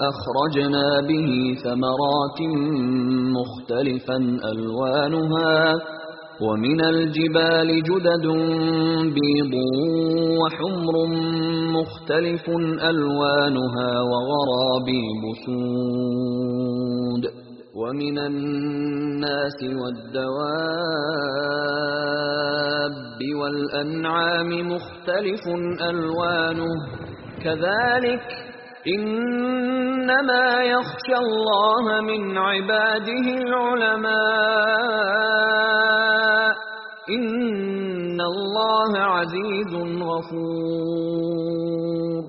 فأخرجنا به ثمرات مختلفا ألوانها ومن الجبال جدد بيض وحمر مختلف ألوانها وغرابيب سود ومن الناس والدواب والأنعام مختلف ألوانه كذلك إنما يخشى الله من عباده العلماء إن الله عزيز غفور.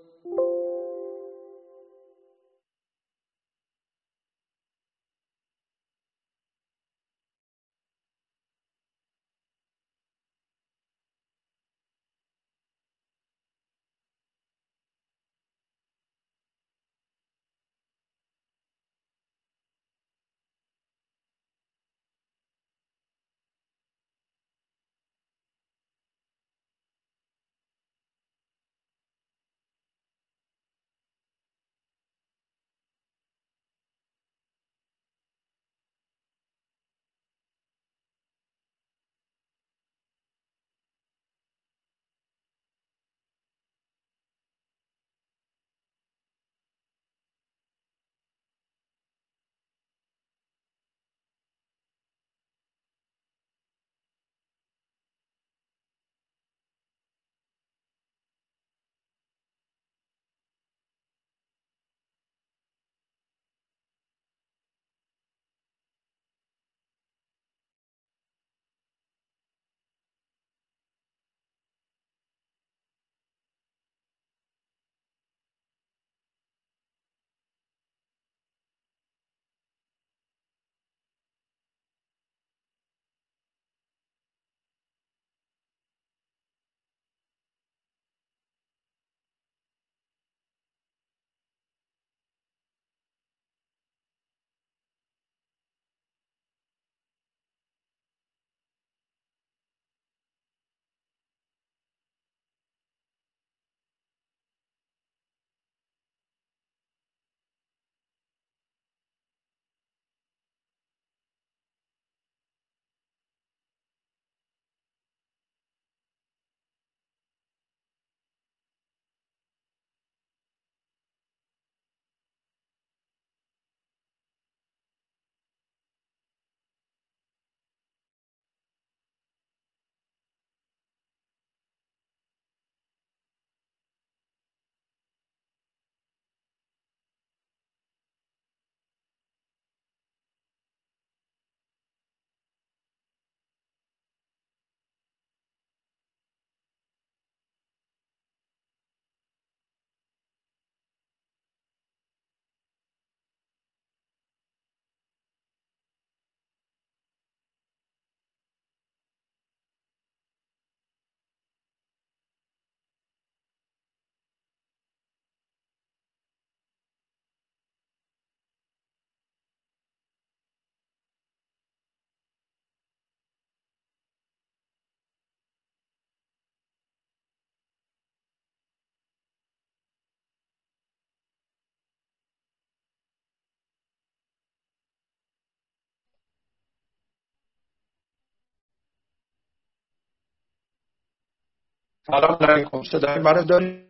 سلام علیکم. صدای منو داری؟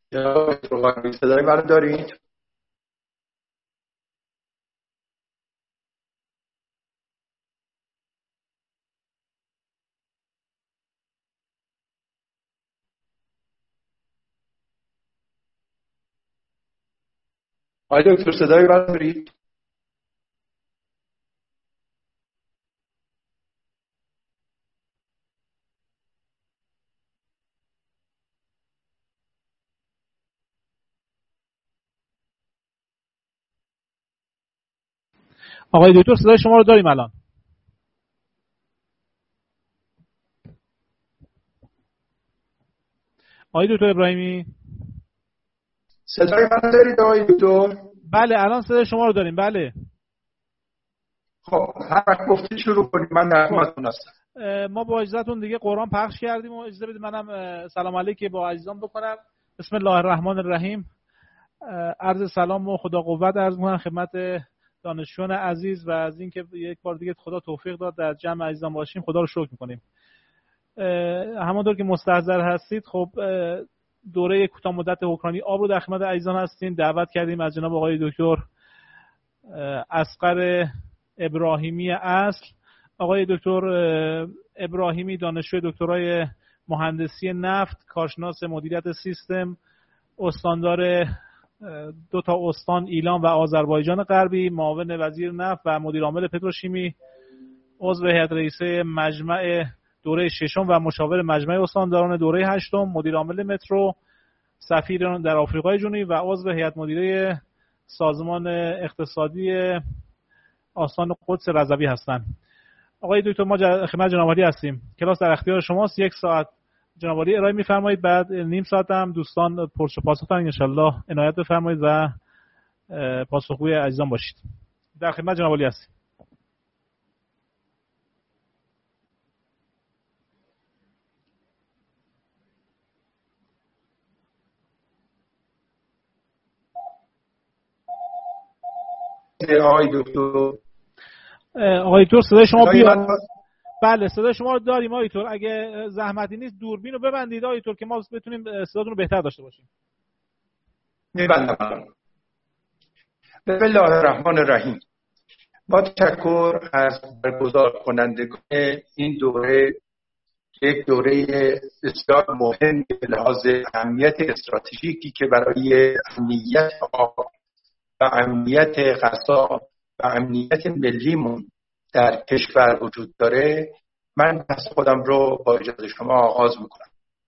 جناب دکتر صدای من دارید؟ آقای دکتر صدای من دارید؟ آقای دکتر صدای شما رو داریم الان. آقای دکتر ابراهیمی صدای من دارید آقای دکتر؟ بله الان صدای شما رو داریم. بله خب هر وقت گفتید شروع کنید، من در خدمتتون هستم. ما با اجازهتون دیگه قرآن پخش کردیم و اجازه بدید منم سلام علیکی با عزیزان بکنم. بسم الله الرحمن الرحیم. عرض سلام و خدا قوت عرض می‌کنم خدمت دانشجویان عزیز و از اینکه یک بار دیگه خدا توفیق داد در جمع عزیزان باشیم خدا رو شکر می‌کنیم. همونطور که مستحضر هستید خب دوره کوتاه مدت حکمرانی آب رو در خدمت عزیزان هستیم. دعوت کردیم از جناب آقای دکتر اصغر ابراهیمی اصل. آقای دکتر ابراهیمی دانشجوی دکترای مهندسی نفت، کارشناس مدیریت سیستم، استاندار 2 تا استان ایلام و آذربایجان غربی، معاون وزیر نفت و مدیر عامل پتروشیمی، عضو هیئت رئیسه مجمع دوره 6 و مشاور مجمع استانداران دوره 8، مدیر عامل مترو، سفیر در آفریقای جنوبی و عضو هیئت مدیره سازمان اقتصادی آستان قدس رضوی هستند. آقای دکتر ما خدمت جناب عالی هستیم. کلاس در اختیار شماست. 1 ساعت جناب عالی ارائه می‌فرمایید، بعد نیم ساعت هم دوستان پرسش و پاسخ ان شاء الله عنایت بفرمایید و پاسخگوی عزیزان باشید. در خدمت جناب عالی هستیم. آقای دکتر صدای شما بیاد. بله صدای شما رو داریم آقای دکتر. اگه زحمتی نیست دوربین رو ببندید آقای دکتر که ما بتونیم صداتون رو بهتر داشته باشیم. میبندم. بسم الله الرحمن الرحیم. با تشکر از برگزار کنندگان این دوره، یک دوره بسیار مهم به لحاظ اهمیت استراتژیکی که برای امنیت آب و امنیت غذا و امنیت ملیمون در کشور وجود داره، من بحث خودم رو با اجازه شما آغاز میکنم.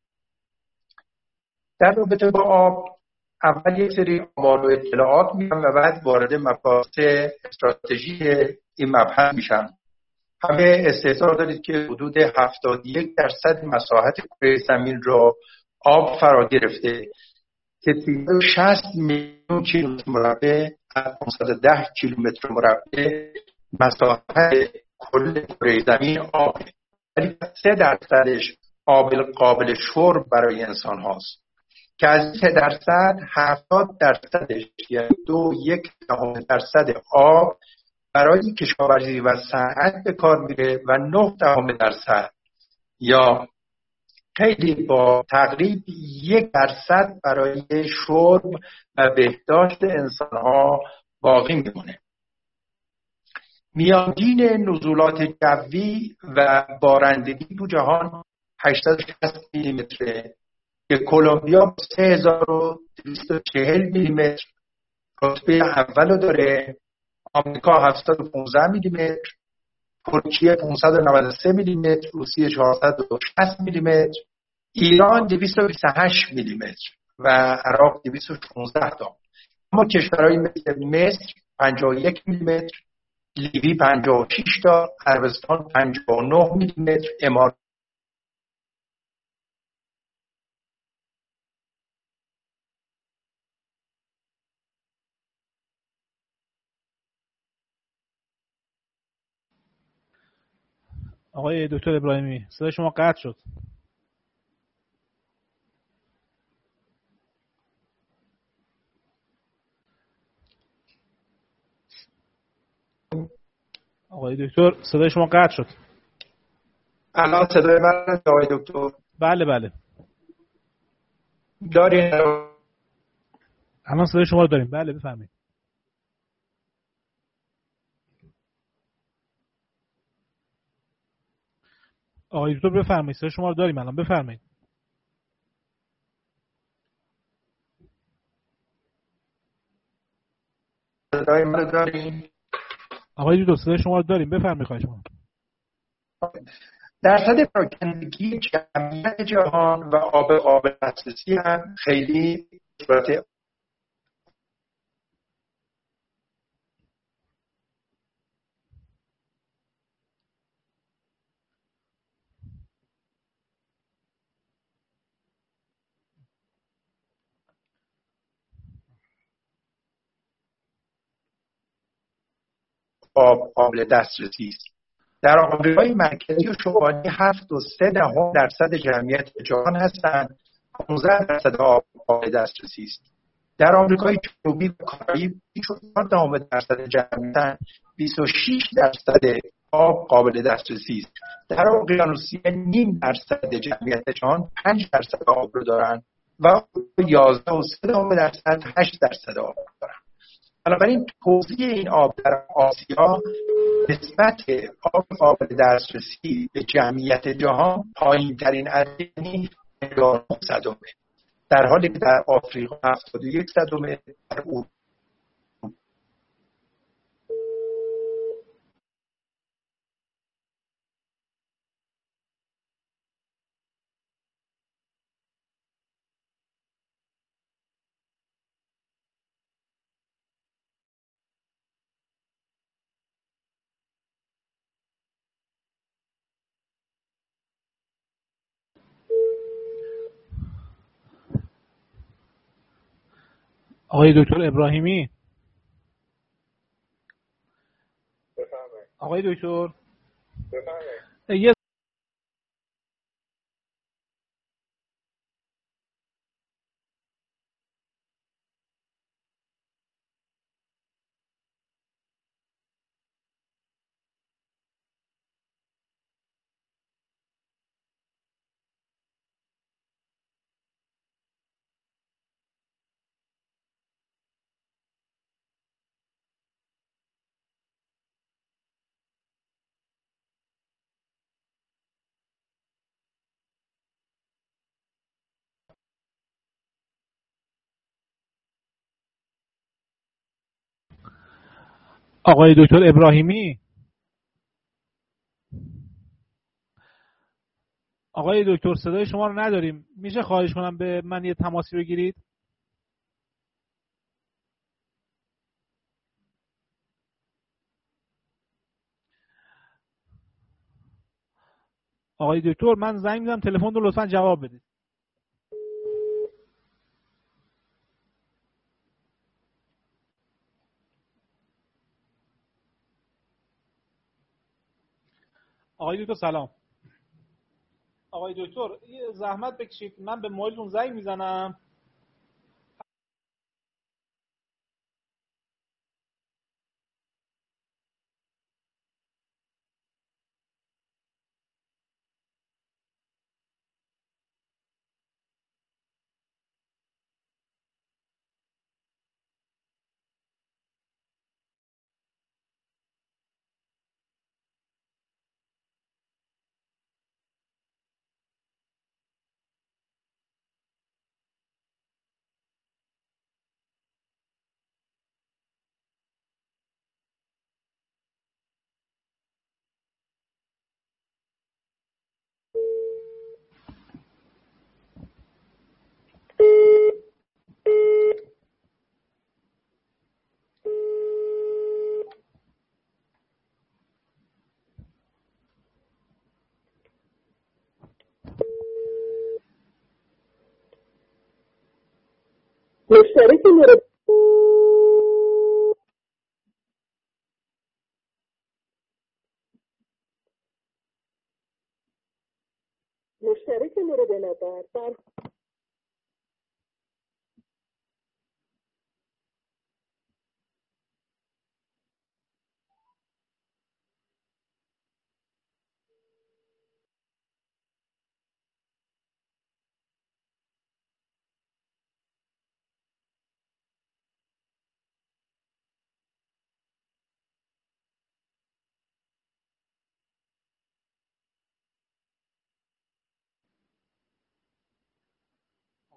در رابطه با آب اول یک سری آمار و اطلاعات میگم و بعد وارد مباحث استراتژی این مبحث میشم. همه استحضار دارید که حدود 71% مساحت کره زمین رو آب فرا گرفته که 60 میلیون کیلومتر مربع از 510 کیلومتر مربع مساحت کل کره زمین آب، ولی 3% آب قابل شرب برای انسان هاست که از 3% 70% یعنی 2.1% آب برای کشاورزی و صنعت به کار میره و 9% یا خیلی با تقریب 1% برای شرب و بهداشت انسان‌ها باقی میمونه. میانگین نزولات جوی و بارندگی تو جهان 860 میلیمتره که کلمبیا 3240 میلیمتر رتبه اولو داره، آمریکا 715 میلیمتر، ترکیه 593 میلیمتر، روسیه 460 میلیمتر، ایران 228 میلیمتر و عراق 216 تا. اما کشورهای مثل مصر 51 میلیمتر، لیبی 56 تا، عربستان 59 میلیمتر، امارات آقای دکتر ابراهیمی صدای شما قطع شد. آقای دکتر صدای شما قطع شد. الان صدای من آقای دکتر؟ بله بله دارین؟ الان صدای شما رو داریم. بله بفرمایید. آقای دکتر بفرمایید، صدای شما رو داریم الان، بفرمایید. صدای من داریم؟ آقای دکتر صدای شما رو داریم، بفرمایید خواهش می‌کنم. درصد پراکندگی جمعیت جهان و آب قابل دسترسی هم خیلی صورت آب قابل دسترسی است. در آمریکای مرکزی و شمالی 7.3% جمعیت جهان هستند. 15% آب قابل دسترسی است. در آمریکای جنوبی و کارائیب 4% جمعیت 26% آب قابل دسترسی است. در اقیانوسیه 0.5% جمعیت جهان 5% آب رو دارند و 11.3% 8% آب دارند. بنابراین توزیع این آب در آسیا نسبت آب قابل دسترسی به جمعیت جهان پایین ترین عدد 9 در حالی که در آفریقا 71 صدمه، در اروپا آقای دکتر ابراهیمی. آقای دکتر یه آقای دکتر ابراهیمی. آقای دکتر صدای شما رو نداریم، میشه خواهش کنم به من یه تماسی بگیرید؟ آقای دکتر من زنگ میزنم، تلفن رو لطفا جواب بدید. آقای دکتر سلام. آقای دکتر یه زحمت بکشید، من به موبایلتون زنگ میزنم. مشترک مورد نظر در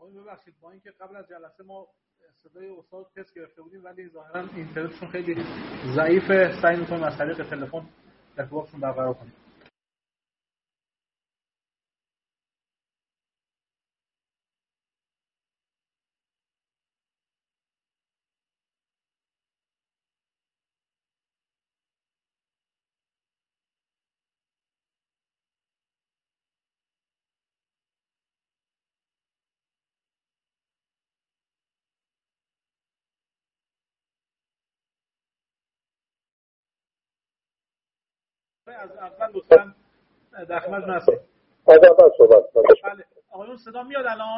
ببخشید با اینکه قبل از جلسه ما صدای استاد تست گرفته بودیم ولی ظاهرا اینترنتشون خیلی ضعیفه، سعی می‌کنیم از طریق تلفن ارتباطشون برقرار کنیم. از اول لطفاً در خدمت هستید. از اول صحبت کنید. بله آقایون صدا میاد الان؟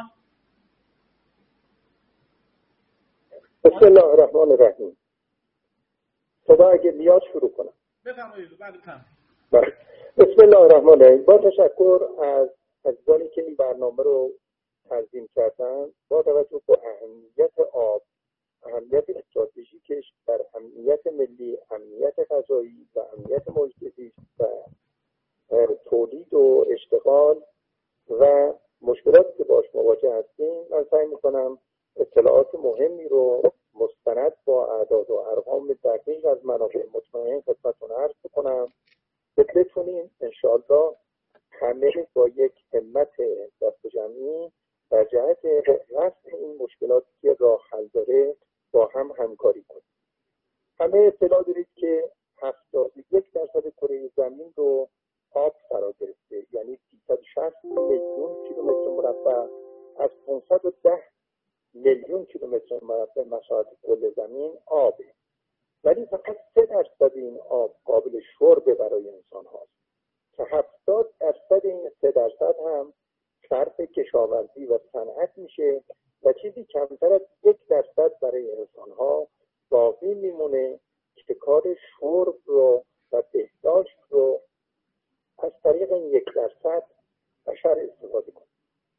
بسم الله الرحمن الرحیم. صدا اگه میاد شروع کنم. بفرمایید. بله بفرمایید. بسم الله الرحمن الرحیم. با تشکر از عزیزانی که این برنامه رو تنظیم کردن. با توجه به اهمیت آب، اهمیت استراتژیکش در امنیت ملی، امنیت غذایی و امنیت محیط زیست و تولید و اشتغال و مشکلاتی که باش مواجه هستیم، من سعی میکنم اطلاعات مهمی رو مستند با اعداد و ارقام دقیق از منابع مطمئن خدمتتون عرض بکنم که بتونیم انشاءالله همه با یک همت دست جمعی در جهت رفع این مشکلاتی که راه حل داره با هم همکاری کنیم. همه اطلاع دارید که 71% کره زمین رو آب فرا گرفته، یعنی 360 میلیون کیلومتر مربع از 510 میلیون کیلومتر مربع مساحت کل زمین آبه، ولی فقط 3% این آب قابل شرب برای انسان هاست که 70% این 3% هم صرف کشاورزی و صنعت میشه و چیزی کمتر از 1% برای انسان ها باقی میمونه که کار شرب رو و بهداشت رو از طریق این 1% بشر استفاده کنه.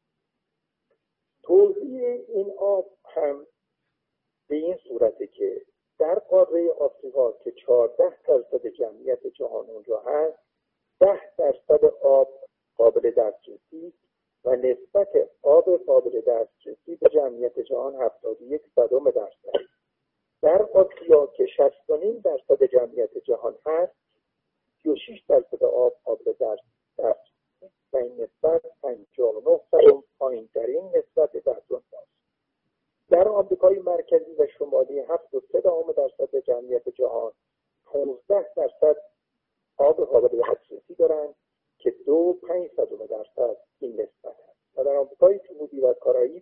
توزیع این آب هم به این صورته که در قاره آفریقا که 14% جمعیت جهان اونجا هست، 10% آب قابل دسترسی و نسبت آب قابل دسترسی به جمعیت جهان 71%. در آسیا که 60.5% جمعیت جهان هست، 36% آب قابل دسترسی و این نسبت 59% پایین‌ترین نسبت در دنیاست. در آمریکای مرکزی و شمالی 7.3% جمعیت جهان 15% آب قابل دسترسی دارند که 2.5% این نسبت است. و در آمریکای جنوبی و کارائیب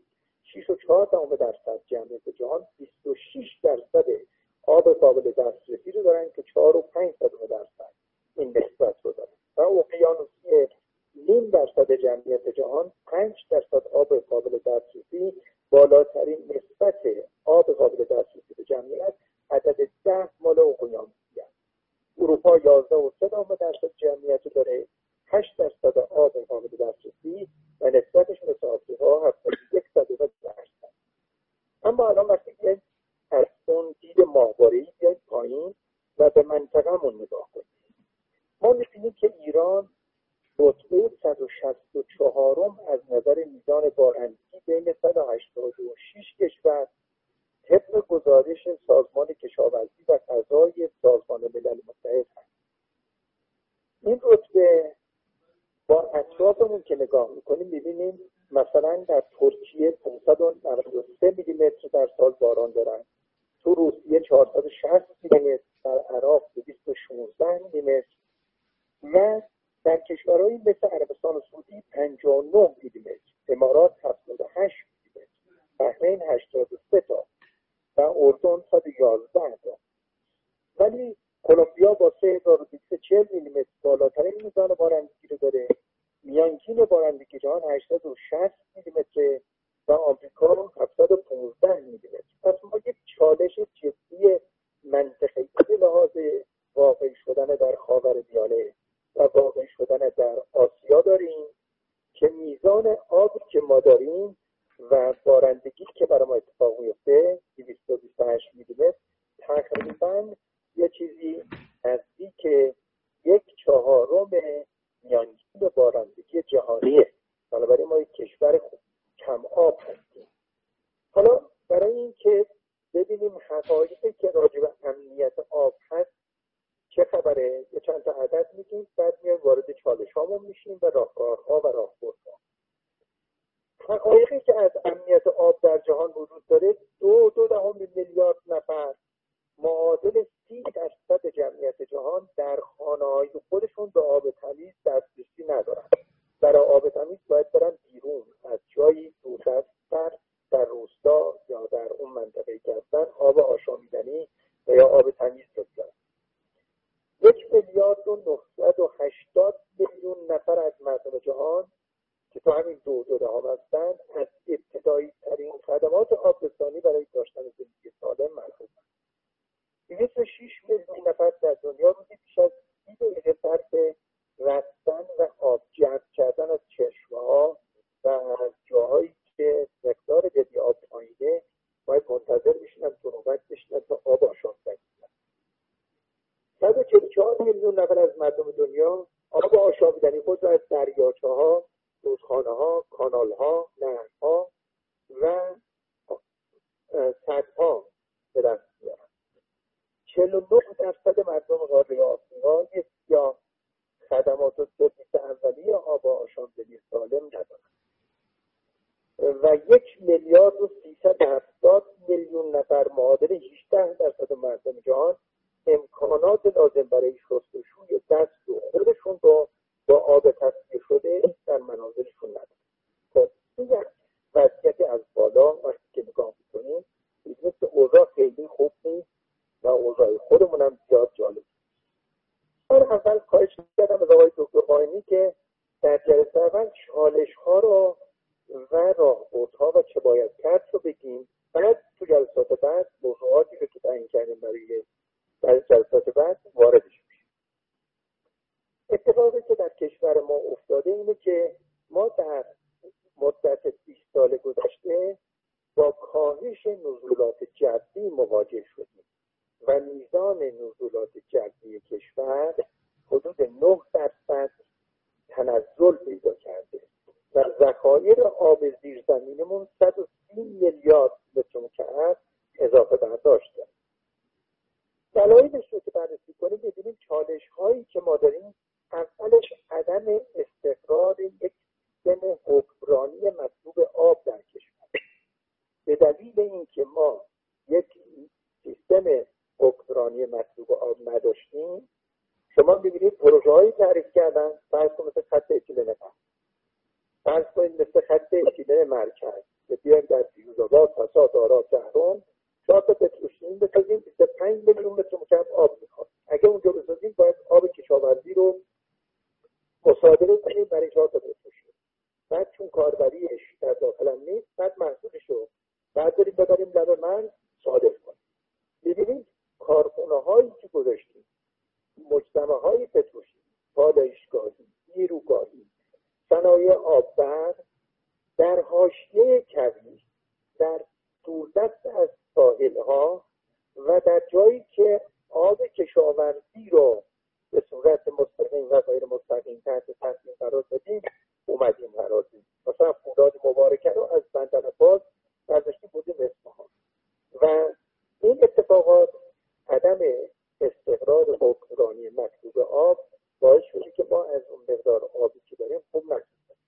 6.4% جمعیت جهان 26% آب قابل دسترسی رو دارن که 4.5% این نسبت رو دارن. و اقیانوسیه 0.5% جمعیت جهان 5% آب قابل دسترسی، بالاترین نسبت آب قابل دسترسی به جمعیت عدد 10 مال اقیانوسیه. اروپا 11.3% جمعیت داره، 8% آب قابل دسترسی و نسبتش مثل آفریقا 71%. اما الان وقتی که از اون دید ماهواره‌ای بیاید پایین و به منطقه‌مون نگاه کنیم، ما می‌بینیم که ایران رتبه 164م از نظر میزان بارندگی بین 186 کشور طبق گزارش سازمان کشاورزی و غذای سازمان ملل متحد هست. این رتبه با اطرافمون که نگاه میکنیم میبینیم مثلا در ترکیه 593 میلیمتر در سال باران دارن، تو روسیه 460 میلیمتر، در عراق 216 میلیمتر و در کشورهایی مثل عربستان سعودی 59 میلیمتر، امارات 78 میلیمتر، بحرین 83 تا و اردن 111 تا. ولی کلمبیا با 3240 میلیمتر بالاترین میزان بارندگی رو داره. میانگین بارندگی جهان 860 میلیمتر و آمریکا 715 میلیمتر. پس ما یک چالش جدی منطقه‌ای به لحاظ واقع شدن در خاورمیانه و واقع شدن در آسیا داریم که میزان آبی که ما داریم و بارندگی که برای ما اتفاق میفته 228 میلیمتر تقریبا یه چیزی نزدیک 1/4 میانگین بارندگی جهانیه. بنابراین ما یک کشور کم آب هستیم. تا عدد میگیم، بعد میایم وارد چالش هامون میشیم و راهکارها و راهبردها. حقایقی که از امنیت آب در جهان وجود داره، 2.2 میلیارد نفر معادل 30% جمعیت جهان در خانه‌های خودشون به آب تمیز دسترسی ندارن. برای آب تمیز باید برن بیرون از جایی دوردست‌تر در روستا یا در اون منطقه‌ای که هستن آب آشامیدنی و یا آب تمیز رو بیارن. 1,980,000,000 نفر از مردم جهان که تو همین 2.2 هستن از ابتدایی ترین خدمات آبرسانی برای داشتن زندگی سالم محرومن. 206 میلیون نفر در دنیا روزی بیش از 30 دقیقه صرف رفتن و آب جمع کردن از چشمه‌ها و از جاهایی که مقدار دبی آب پایینه باید منتظر بشینن تا نوبت بشینن تا آب آشامیدنی کنن. 144 میلیون نفر از مردم دنیا آب آشامیدنی خود را از دریاچه‌ها، رودخانه‌ها، کانال‌ها، نهرها و سدها به دست میارن. 49% مردم قاره آفریقا یا خدمات و سرویس اولیه آب آشامیدنی سالم ندارند و 1,370,000,000 نفر معادل 18% مردم جهان امکانات لازم برای شستشوی دست و خودشون با آب تصفیه شده در منازلشون ندارن. خب این وضعیت از بالا وقتی که نگاه میکنیم می‌بینیم که اوضاع خیلی خوب نیست و اوضاع خودمون هم زیاد جالب. من اول خواهش کردم از آقای دکتر قائمی که در جلسه اول چالش‌ها رو و راهبردها و چه باید کرد رو بگیم، بعد تو جلسات بعد موضوعاتی رو که تعیین کردیم برای جلسات بعد واردش میشیم. اتفاقی که در کشور ما افتاده اینه که ما در مدت 20 سال گذشته با کاهش نزولات جدی مواجه شدیم و میزان نزولات جدی کشور حدود 9% تنزل پیدا کرده و ذخایر آب زیرزمینمون 130 میلیارد متر مکعب اضافه برداشت داره. دلایلش رو که بررسی کنیم ببینیم چالش هایی که ما داریم، اولش عدم استقرار یک سیستم حکمرانی مطلوب آب در کشور. به دلیل اینکه ما یک سیستم حکمرانی مطلوب آب نداشتیم، شما ببینید پروژه هایی تعریف کردن، فرض کنید مثل خط اتیلن قم، فرض کنید مثل خط اتیلن مرکز که بیایم در فیروزآباد، فساد، آراد، تهران 4 تا پتروشیمی بسازیم 25 میلیون متر مکعب آب میخواد. اگه اونجا بسازیم باید آب کشاورزی رو مصادره کنیم برای 4 تا پتروشیمی. بعد چون کاربریش در داخلم نیست، بعد محصولش رو بعد بریم ببریم لب مرز صادر کنیم. ببینید کارخونه هایی که گذاشتیم، مجتمع های پتروشیمی، پالایشگاهی، نیروگاهی، صنایع آببر در حاشیه کویر، در دوردست از ساحل‌ها و در جایی که آب کشاورزی رو به صورت مستقیم و غیر مستقیم تحت تاثیر قرار دادیم اومدیم قرار دادیم. مثلا فولاد مبارکه رو از بندرعباس برداشتیم بودیم اصفهان و این اتفاقات عدم استقرار حکمرانی مطلوب آب باعث شده که ما از اون مقدار آبی که داریم خوب نکنیم.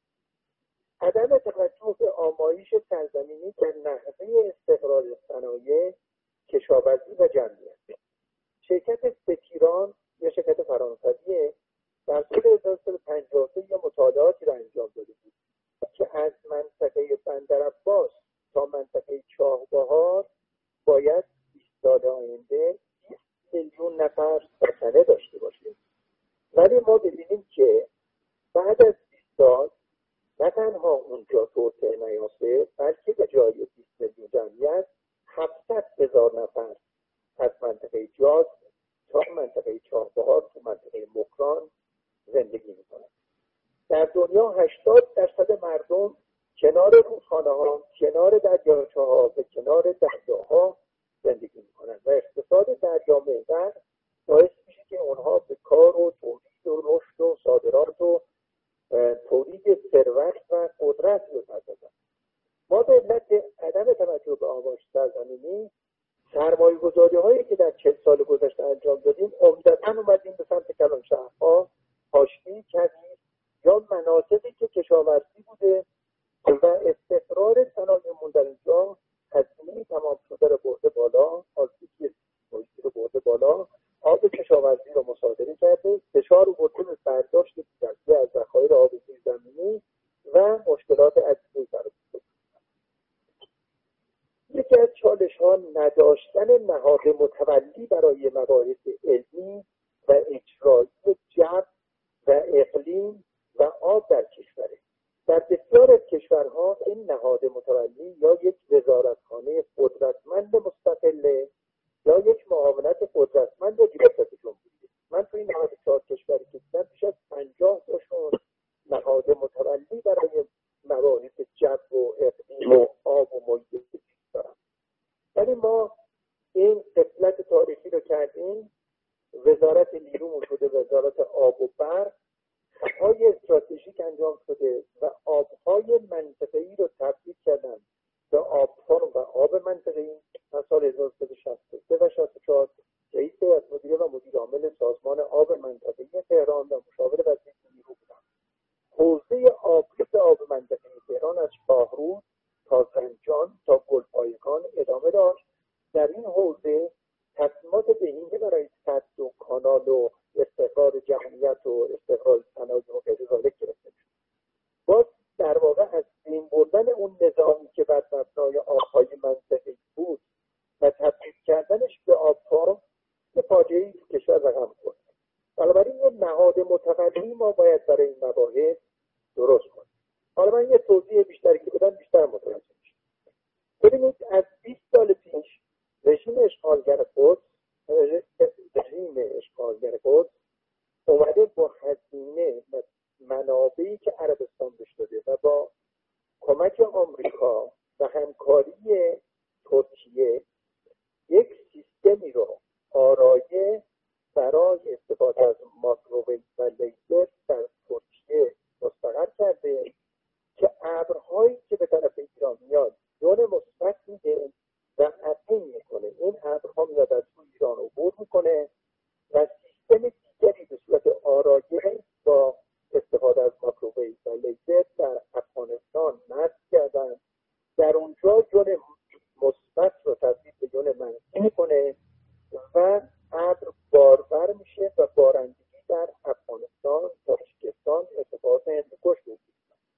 عدم توجه به آمایش سرزمینی در نحوه استقرار صنایع کشاورزی و جمعیت. شرکت ستیران یا شرکت فرانسویه در سال 1953 یا مطالعاتی را انجام داده بود که از منطقه بندرعباس تا منطقه چاهبهار باید 20 سال آینده 20 میلیون نفر سکنه داشته باشیم. ولی ما ببینیم که بعد از 20 سال نه تنها اونجا توسعه نیافته، بلکه به جای 20 میلیون جمعیت 700,000 نفر از منطقه جاز تا منطقه چاهبهار تو منطقه مکران زندگی میکنند. در دنیا 80% مردم کنار رودخانه‌ها، کنار دریاچه‌ها و کنار دریاها زندگی میکنند و اقتصاد دریامحور باعث میشه که اونها به کار و تولید و رشد و صادرات و تولید ثروت و قدرت بپردازند. ما به علت عدم توجه به آمایش سرزمینی سرمایه‌گذاری هایی که در 40 سال گذشته انجام دادیم عمدتاً اومدیم به سمت کلان فشار آورده به برداشت بی‌نظیر از ذخایر آب زیرزمینی و مشکلات عدیده‌ای برای یکی از چالش‌ها نداشتن نهاد متولی برای مباحث علمی و اجرایی جو و اقلیم و آب در کشوره. در بسیار از کشورها این نهاد متولی یا یک وزارتخانه قدرتمند مستقله یا یک معاونت قدرتمند ریاست جمهوری. من تو این 94 کشوری که دیدم بیش از 50 تاشون نهاد متولی برای مباحث جو و اقلیم و آب و محیط زیست دارن. ولی ما این غفلت تاریخی رو کردیم، وزارت نیرومون شده وزارت آب و برق، خطای استراتژیک انجام شده و آبهای منطقه‌ای رو تبدیل کردن به آبفارم و آب منطقه‌ای. من سال 1363 و 64 رئیس هیئت مدیره و مدیر عامل سازمان آب منطقه‌ای تهران و مشاور وزیر نیرو بودم. حوزه آبریز آب منطقه‌ای تهران از شاهرود تا زنجان تا گلپایگان ادامه داشت. در این حوزه تصمیمات بهینه برای سد و کانال و استقرار جمعیت و استقرار صنایع و غیره گرفته شد. باز در واقع از بین بردن اون نظامی که بر مبنای آبهای منطقه‌ای بود و تبدیل کردنش به آبفارم یه فاجعه‌ای تو کشور رقم خورد. بنابراین یه نهاد متولی ما باید برای این مباحث درست کنیم. حالا من یه توضیح بیشتری که بدم بیشتر متوجه میشید. ببینید از 20 سال پیش رژیم اشغالگر قدس اومده با هزینه و منابعی که عربستان بهش داده و با کمک آمریکا و همکاری ترکیه یک سیستمی رو آرایه برای استفاده از مایکروویو و لیزر در ترکیه مستقر کرده که ابرهایی که به طرف ایران میاد یون مثبت میده و عقیم میکنه. این ابرها میاد از ایران عبور میکنه و سیستم دیگری به صورت آرایه با استفاده از مایکروویو و لیزر در افغانستان نصب کردن. در اونجا یون مثبت رو تبدیل به یون منفی میکنه و ابر بارور میشه و بارندگی در افغانستان، تاجیکستان، اتفاقات هندوکش میفته.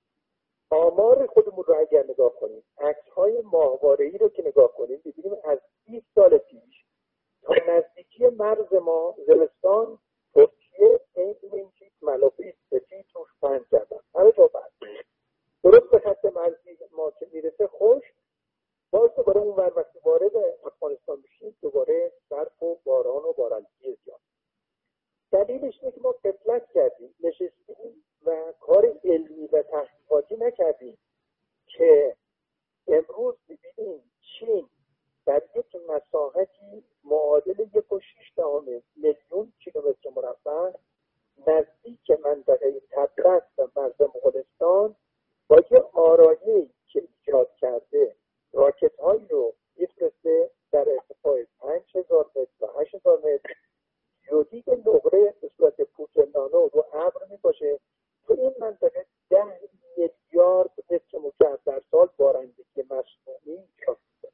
آمار خودمون رو اگر نگاه کنیم، عکس‌های ماهواره‌ای رو که نگاه کنیم، ببینیم از 20 سال پیش تا نزدیکی مرز ما زمستان ترکیه این چیز ملافه سفید روش پهن کردن. همه جا برد. درست به خط مرزی ما که میرسه خوش، باز دوباره اون ور وقتی وارد افغانستان بشیم دوباره برف و باران و بارندگی زیاد. دلیلش اینه که ما غفلت کردیم، نشستیم و کار علمی و تحقیقاتی نکردیم که امروز ببینیم چین در یک مساحتی معادل 1.6 میلیون کیلومتر مربع نزدیک منطقه طبرس و مرز مغولستان با یه آرایه‌ای که ایجاد کرده راکت‌هایی رو میفرسته در ارتفاع 5000 متر و 8000 متر، یودید نقره به صورت پوت نانو رو ابر می‌پاشه. تو این منطقه 10 میلیارد متر مکعب در سال بارندگی مصنوعی ایجاد می‌کنه.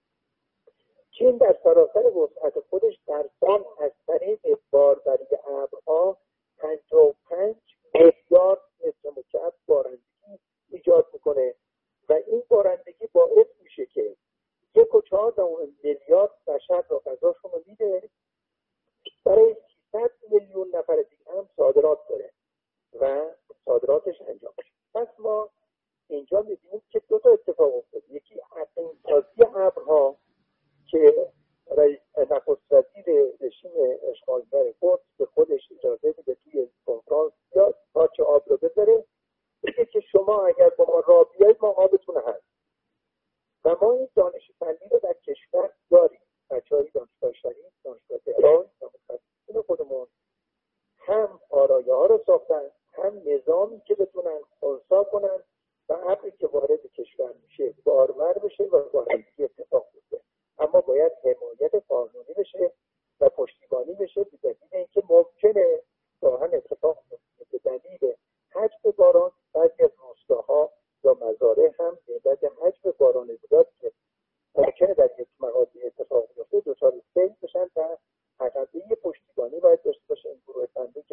چین در سراسر وسعت خودش در سال از طریق باربری ابرها 55 میلیارد متر مکعب بارندگی ایجاد میکنه و این بارندگی باعث میشه که 1.4 میلیارد بشر را غذاشون رو میده، برای 300 میلیون نفر دیگه هم صادرات کنه و صادراتش انجام بشه. پس ما اینجا میبینیم که دو تا اتفاق افتاد. یکی عقیم‌سازی ابرها که نخست وزیر رژیم اشغالگر قدس به خودش اجازه میده توی کنفرانس بیاد تاچ آب رو بذاره، بگه که شما اگر با ما راه بیایید ما آبتون هست. و ما این دانش فنی رو در کشور داریم. بچه‌های دانشگاه شریف، دانشگاه تهران و متخصصین خودمون هم آرایه‌ها رو ساختن، هم نظامی که بتونن خنثی کنن و ابری که وارد کشور میشه بارور بشه و بارندگی اتفاق بیفته. اما باید حمایت قانونی بشه و پشتیبانی بشه، به دلیل اینکه ممکنه گاهن اتفاق بیفته به دلیل حجم باران بعضی از روستاها یا مزارع هم به علت حجم باران زیاد که ممکنه در یک مقاطع اتفاق بیفته دچار سیل بشن و حقیقی پشتیبانی باید داشته باشه این گروه بنده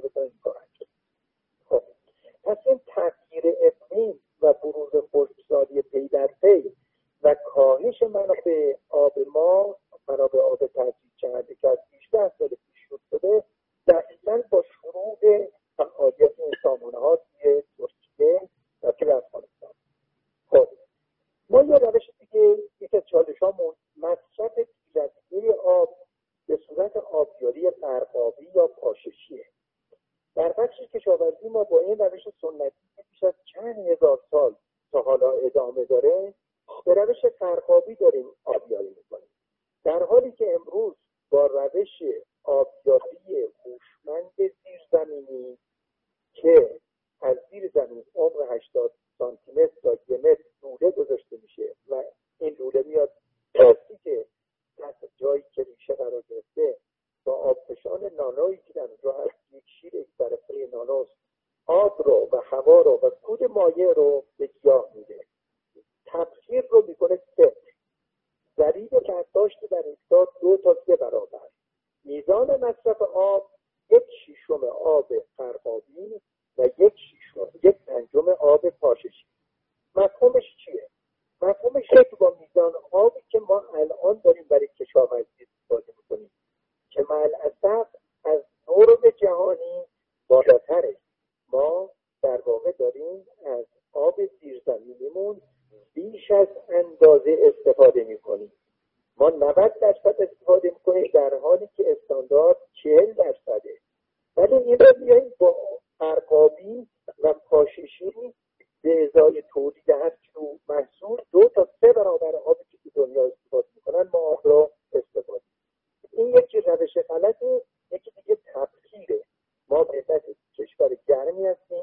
غرقابی یا پاششیه. در بخش کشاورزی ما با این روش سنتی که بیش از چند هزار سال تا حالا ادامه داره به روش غرقابی داریم آبیاری میکنیم، در حالی که امروز با روش آبیاری هوشمند زیرزمینی که از زیر زمین عمق 80 سانتی متر تا 1 متر لوله گذاشته میشه و این لوله میاد پلاستیک تحت جایی که ریشه قرار گرفته با آبفشان نانویی که در اونجا هست، یک شیر یک طرفه نانوست، آب رو و هوا رو و کود مایع رو به گیاه میده، تبخیر رو میکنه 0. ضریب برداشت در هکتار 2 تا 3 برابر. میزان مصرف آب 1/6 آب غرقابی و 1/5 آب پاششی. مفهومش چیه؟ مفهومش اینه که با میزان آبی که ما الان داریم برای کشاورزی استفاده میکنیم که معالاصف از نرم جهانی بالاتره، ما در واقع داریم از آب زیرزمینیمون بیش از اندازه استفاده میکنیم. ما 90% استفاده میکنیم در حالی که استاندارد 40%. ولی این رو بیاییم با غرقابی و پاششی به ازای تولید 7 کیلو محصول 2 تا 3 برابر آبی که تو دنیا استفاده میکنن ما آب را استفاده. این یکی روش غلطه، یکی دیگه تبخیره. ما به علت کشور گرمی هستیم،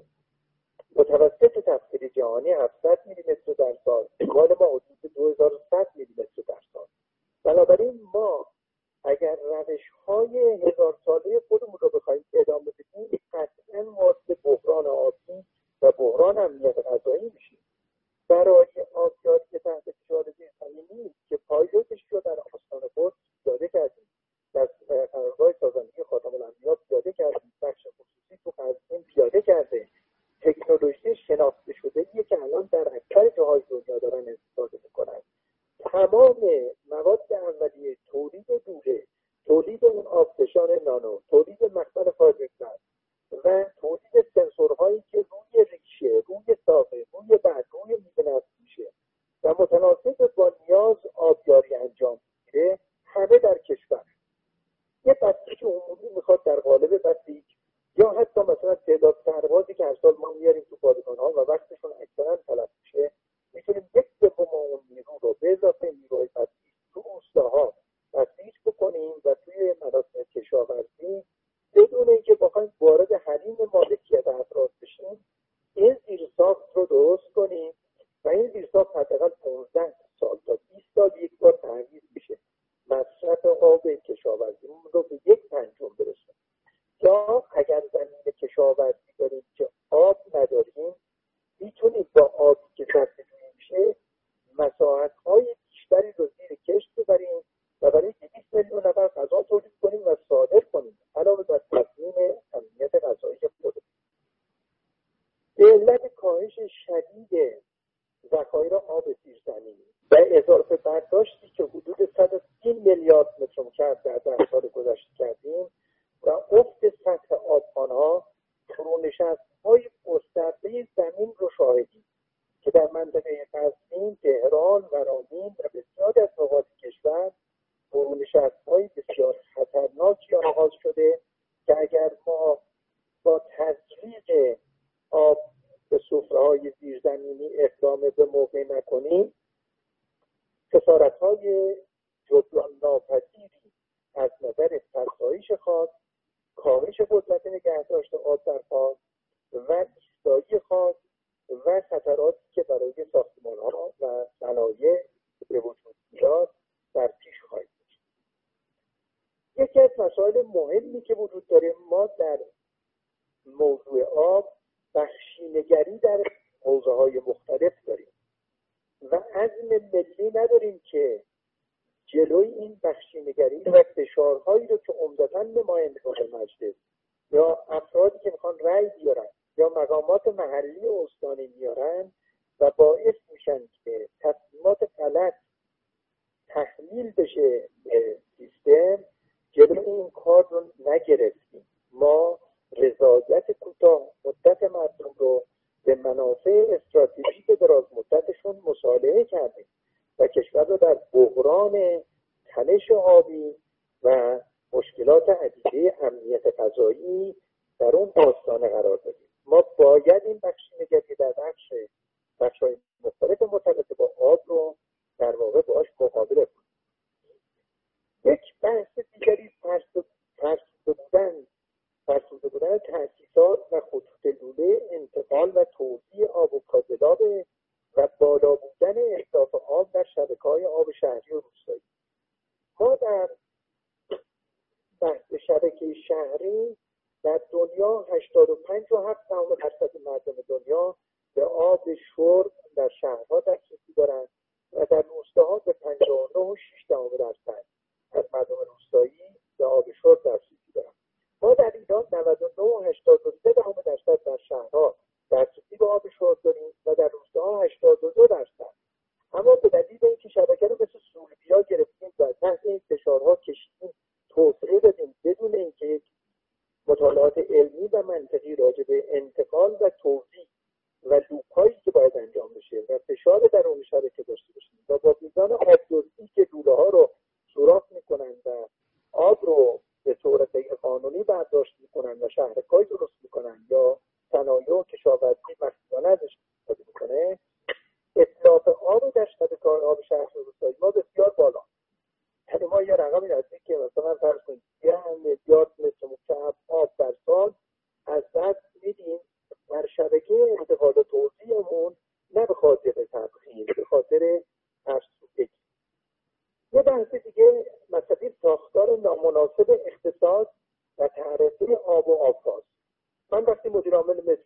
متوسط تبخیر جهانی 700 میلیمتر در سال، مال ما حدود 2100 میلیمتر در سال. بنابراین ما اگر روش‌های 1000 ساله خودمون رو بخوایم ادامه بدیم قطعاً وارد بحران آبی و بحران امنیت غذایی میشیم. برای آبیاری که تحت فشار زیرزمینی که پایلوتش رو در آستان خود پیاده کردیم، در قرارگاه سازندگی خاتم الانبیا پیاده کردیم، بخش خصوصی تو قزوین پیاده کرده، تکنولوژی شناخته شده‌ایه که الان در اکثر جاهای دنیا دارن استفاده میکنن. تمام مواد اولیه تولید دوره، تولید اون آبفشان نانو، تولید مخزن فایبرگلاس و تولید سنسورهایی که روی ریشه، روی ساقه، روی برگ، روی میوه نصب میشه و متناسب با نیاز آبیاری انجام میگیره، همه در کشور. یه بسیج عمومی میخواد در قالب بسیج یا حتی مثلا تعداد سربازی که هر سال ما میاریم تو پادگان‌ها و وقتشون اکثرا تلف میشه، میتونیم 1/3 اون نیرو رو به اضافه نیروهای بسیج تو روستاها بسیج بکنیم و توی مراسم کشاورزی بدون اینکه بخوایم وارد حریم مالکیت افراد بشیم این زیرساخت رو درست کنیم و این زیرساخت حداقل 15 سال تا 20 سال یک بار تغییر میشه. مصرف آب کشاورزیمون رو به 1/5 برسونیم. یا اگر زمین کشاورزی داریم که آب نداریم میتونیم با آبی که تصفیه میشه مساحت‌های بیشتری رو زیر کشت ببریم و برای 200 میلیون نفر غذا تولید کنیم و صادر کنیم علاوه بر تضمین امنیت غذایی خودمون. به علت کاهش شدید ذخایر آب زیرزمینی و اضافه برداشتی که حدود 130 میلیارد متر مکعب در 10 سال گذشته کردیم و افت سطح آبخوان‌ها، فرونشست‌های گسترده زمین رو شاهدیم که در منطقه قزوین، تهران، ورامین و بسیاری از نقاط کشور فرونشست‌های بسیار خطرناکی آغاز شده که اگر ما با تزریق آب به سفره‌های زیرزمینی اقدام به موقع نکنیم خسارت‌های جبران ناپذیری از نظر فرسایش خاک، کاهش قدرت نگهداشت آب در خاک و ایستایی خاک و خطراتی که برای ساختمان‌ها و صنایع به وجود میاد در پیش خواهید داشت. یکی از مسائل مهمی که وجود داره، ما در موضوع آب بخشینگری در حوزه‌های مختلف داریم و عزم ملی نداریم که جلوی این بخشینگری و فشارهایی رو که عمدتاً نمایندگان مجلس یا افرادی که میخوان رأی بیارن یا مقامات محلی و استانی میارن و باعث میشن که تصمیمات غلط تحمیل بشه به سیستم، جلوی این کار رو نگرفتیم. ما رضایت کوتاه مدت مردم رو به منافع استراتژیک دراز مدتشون مصالحه کردیم و کشور رو در بحران تنش آبی و مشکلات عدیده امنیت غذایی در اون آستانه قرار دادیم. ما باید این بخش نگری در بخش‌های مختلف مرتبط با آب رو در واقع باهاش مقابله کنیم. یک بحث دیگری فرسوده بودن تأسیسات و خطوط لوله انتقال و توزیع آب و فاضلاب و بالا بودن اهداف آب در شبکه‌های آب شهری و روستایی. ما در بحث شبکه شهری در دنیا 85.7% مردم دنیا به آب شرب در شهرها دسترسی دارند و در روستاها به 59.6% از مردم روستایی به آب شرب دسترسی دارند. ما در ایران 99.83% در شهرها دسترسی به آب شرب داریم و در روستاها 82%. اما به دلیل اینکه شبکه رو مثل سوربیا گرفتیم و تحت این فشارها کشیدیم، توسعه دادیم بدون اینکه یک مطالعات علمی و منطقی راجع به انتقال و توزیع و لوپ‌هایی که باید انجام بشه و فشار درون شبکه داشته باشیم و با میزان آبدوزی که لوله‌ها رو سوراخ میکنن و آب رو به طور غیر قانونی برداشت میکنن و شهرک‌های درست میکنن یا صنایع و کشاورزی مسئولانه ازش استفاده میکنه، اتلاف آب در شبکه‌های آب شهری و روستایی ما بسیار بالا. یعنی ما یه رقمی نزدیک که مثلا فرض کنید 10 میلیارد متر مکعب آب در سال از دست میدیم در شبکه انتقال و توزیعمون، نه به خاطر تبخیر، به خاطر فرسودگی. یه بحث دیگه مسئله ساختار نامناسب اقتصاد و تعرفه آب و آبفاز. من وقتی مدیر عامل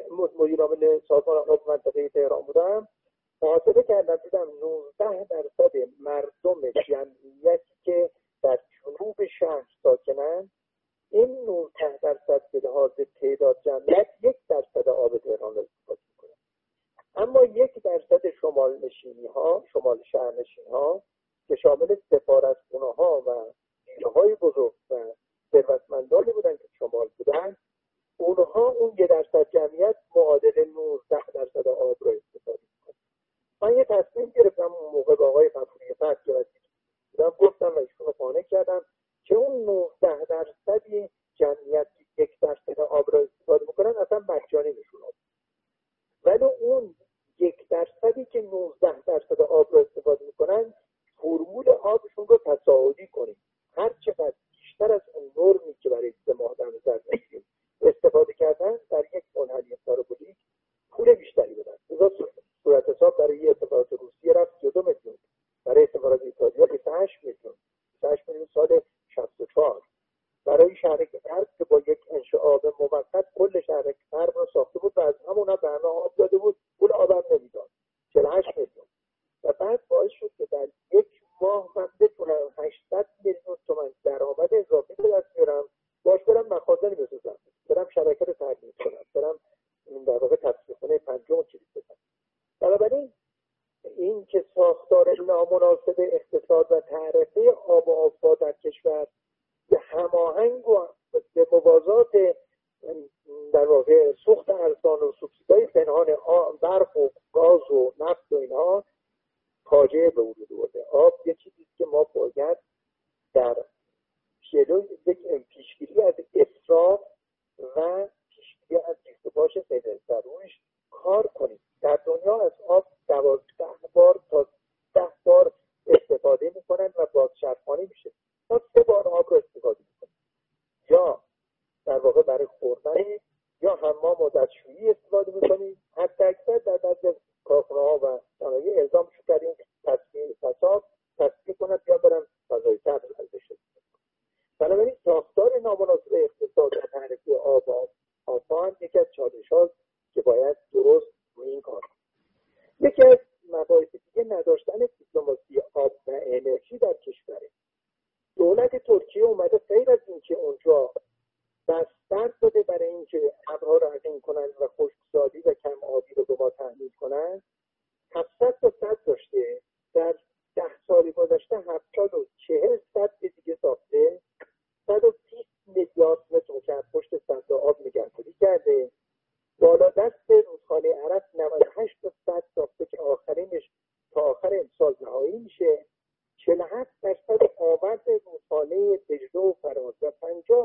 سازمان آب منطقه تهران بودم، محاسبه کردم دیدم 19% مردم جمعیتی که در جنوب شهر ساکنن، این 19% به لحاظ تعداد جمعیت 1% آب تهران را استفاده میکنن. اما 1% شمال شهرنشینی ها که شامل سفارتخانه ها و ویلاهای بزرگ و ثروتمندانی بودن که شمال بودن، اونها اون 1% جمعیت معادل 19% آب را استفاده میکنن. من یه تصمیم گرفتم اون موقع با آقای غفوری فرد که وزیر بودم، گفتم و ایشون رو قانع کردم که اون 19% جمعیت 1% آب را استفاده میکنن اصلا مجانی نشون آب، ولی اون 1% که 19% آب را استفاده میکنن فرمول آبشون رو تصاعدی کنیم. هر چقدر بیشتر از اون نرمی که برای 3 ماه در نظر بگیریم استفاده کردن در یک منحنی پارابولیک پول بیشتری بدن. صورت حساب برای ارتباطات روسیه رفت 32 میلیون، برای ارتباطات ایتالیا 28 میلیون سال 64. برای شهر غرب که با یک انشعاب موقت کل شهر غرب رو ساخته بود و از همون برنامه آب داده بود، پول آبم نمیداد، 48 میلیون. و بعد باعث شد که در یک ماه من بتونم 800 میلیون تومان درآمد اضافی به دست بیارم، باش برم مخازنی بسازم، برم شبکه رو تامین کنم، برم در واقع تصفیه‌خانه پنجم کلید بزنم. بنابراین این که ساختار نامناسب اقتصاد و تعرفه آب و آبفا در کشور به هماهنگ و به موازات در واقع سوخت ارزان و سوبسیدهای پنهان برق و گاز و نفت و اینها فاجعه به وجود آورده. آب یه چیزی که ما باید در پیشگیری از اسراف و پیشگیری از ریخت و پاش غیر ضروریش کار کنیم. در دنیا از آب 12 بار تا 10 بار استفاده میکنن و بازچرخانی میشه. ما 3 بار آب رو استفاده میکنیم، یا در واقع برای خوردن یا حمام و دستشویی استفاده میکنیم. حتی اکثر در بعضی از کارخانه‌ها و صنایع الزامش کردیم تصفیه فساد تصفیه کنند یا برن فضای سبز بشه. بنابراین ساختار نامناسب اقتصاد و تعرفه آب و آبفا هم یکی از چالش‌هاست که باید درست روی این کار کنیم. یکی از مباحث دیگه نداشتن دیپلماسی آب و انرژی در کشوره. دولت ترکیه اومده غیر از اینکه اونجا بستر داده برای اینکه ابرها رو عقیم کنن و خشکسالی و کم آبی رو به ما تأمین کنن، 700 تا سد داشته، در 10 سال گذشته 740 سد دیگه ساخته، 120 میلیارد متر مکعب پشت سد آب نگهداری کرده. بالا دست رودخانه عرب 98 تا سد ساخته که آخرینش تا آخر امسال نهایی میشه. 47% آورد رودخانه دجله و فرات و 50%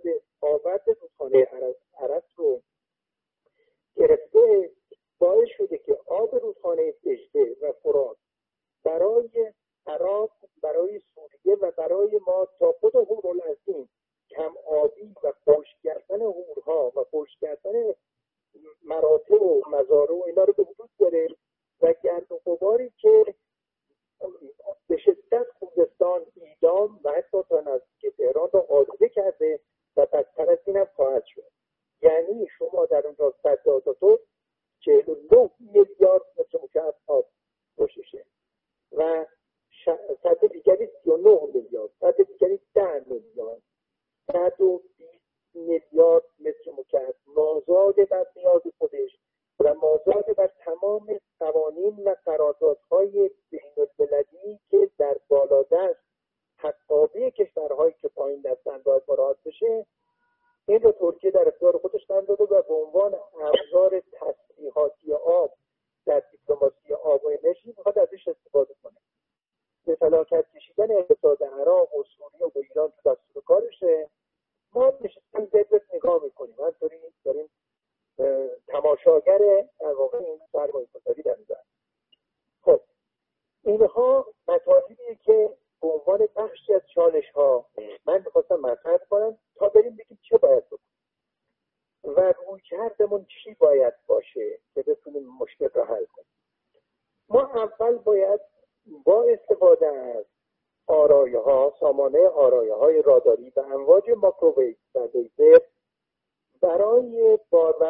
آورد رودخانه ارس رو گرفته، باعث شده که آب رودخانه دجله و فرات برای عراق، برای سوریه و برای ما تا خود هورالعظیم کم آبی و خشک کردن هورها و خشک کردن مراتع و مزارع و اینا رو به وجود بیاره و گرد و غباری که به شدت خوزستان، ایلام و حتی تا نزدیک تهران را آلوده کرده و بدتر از این هم خواهد شد. یعنی شما در اونجا صداتو 49 میلیارد متر مکعب آب باششه و صد دیگری 39 میلیارد، صد دیگری 10 میلیارد، 120 میلیارد متر مکعب مازاد بر نیاز خودش و مازاد بر تمام قوانین و قراردادهای بین‌المللی که در بالادست حقابی کشورهایی که پایین دستن باید مراعات بشه. این رو ترکیه در اختیار خودش قرار داده و به عنوان ابزار تسلیحاتی آب در دیپلماسی آب و انرژی میخواد ازش استفاده کنه. به فلاکت کشیدن اقتصاد عراق و سوریه و ایران تو دستور کارشه. ما نشستیم ضبط نگاه میکنیم، همطوری داریم تماشاگر در واقع این سرمایه‌گذاری در می‌کنیم. خب اینها مطالبیه که به عنوان بخشی از چالش ها من میخواستم مطرح کنم تا بریم بگیم چه باید بکنیم و رویکردمون چی باید باشه که بتونیم مشکل را حل کنیم. ما اول باید با استفاده از آرایه ها، سامانه آرایه های راداری و امواج ماکروویو و لیزر برای باور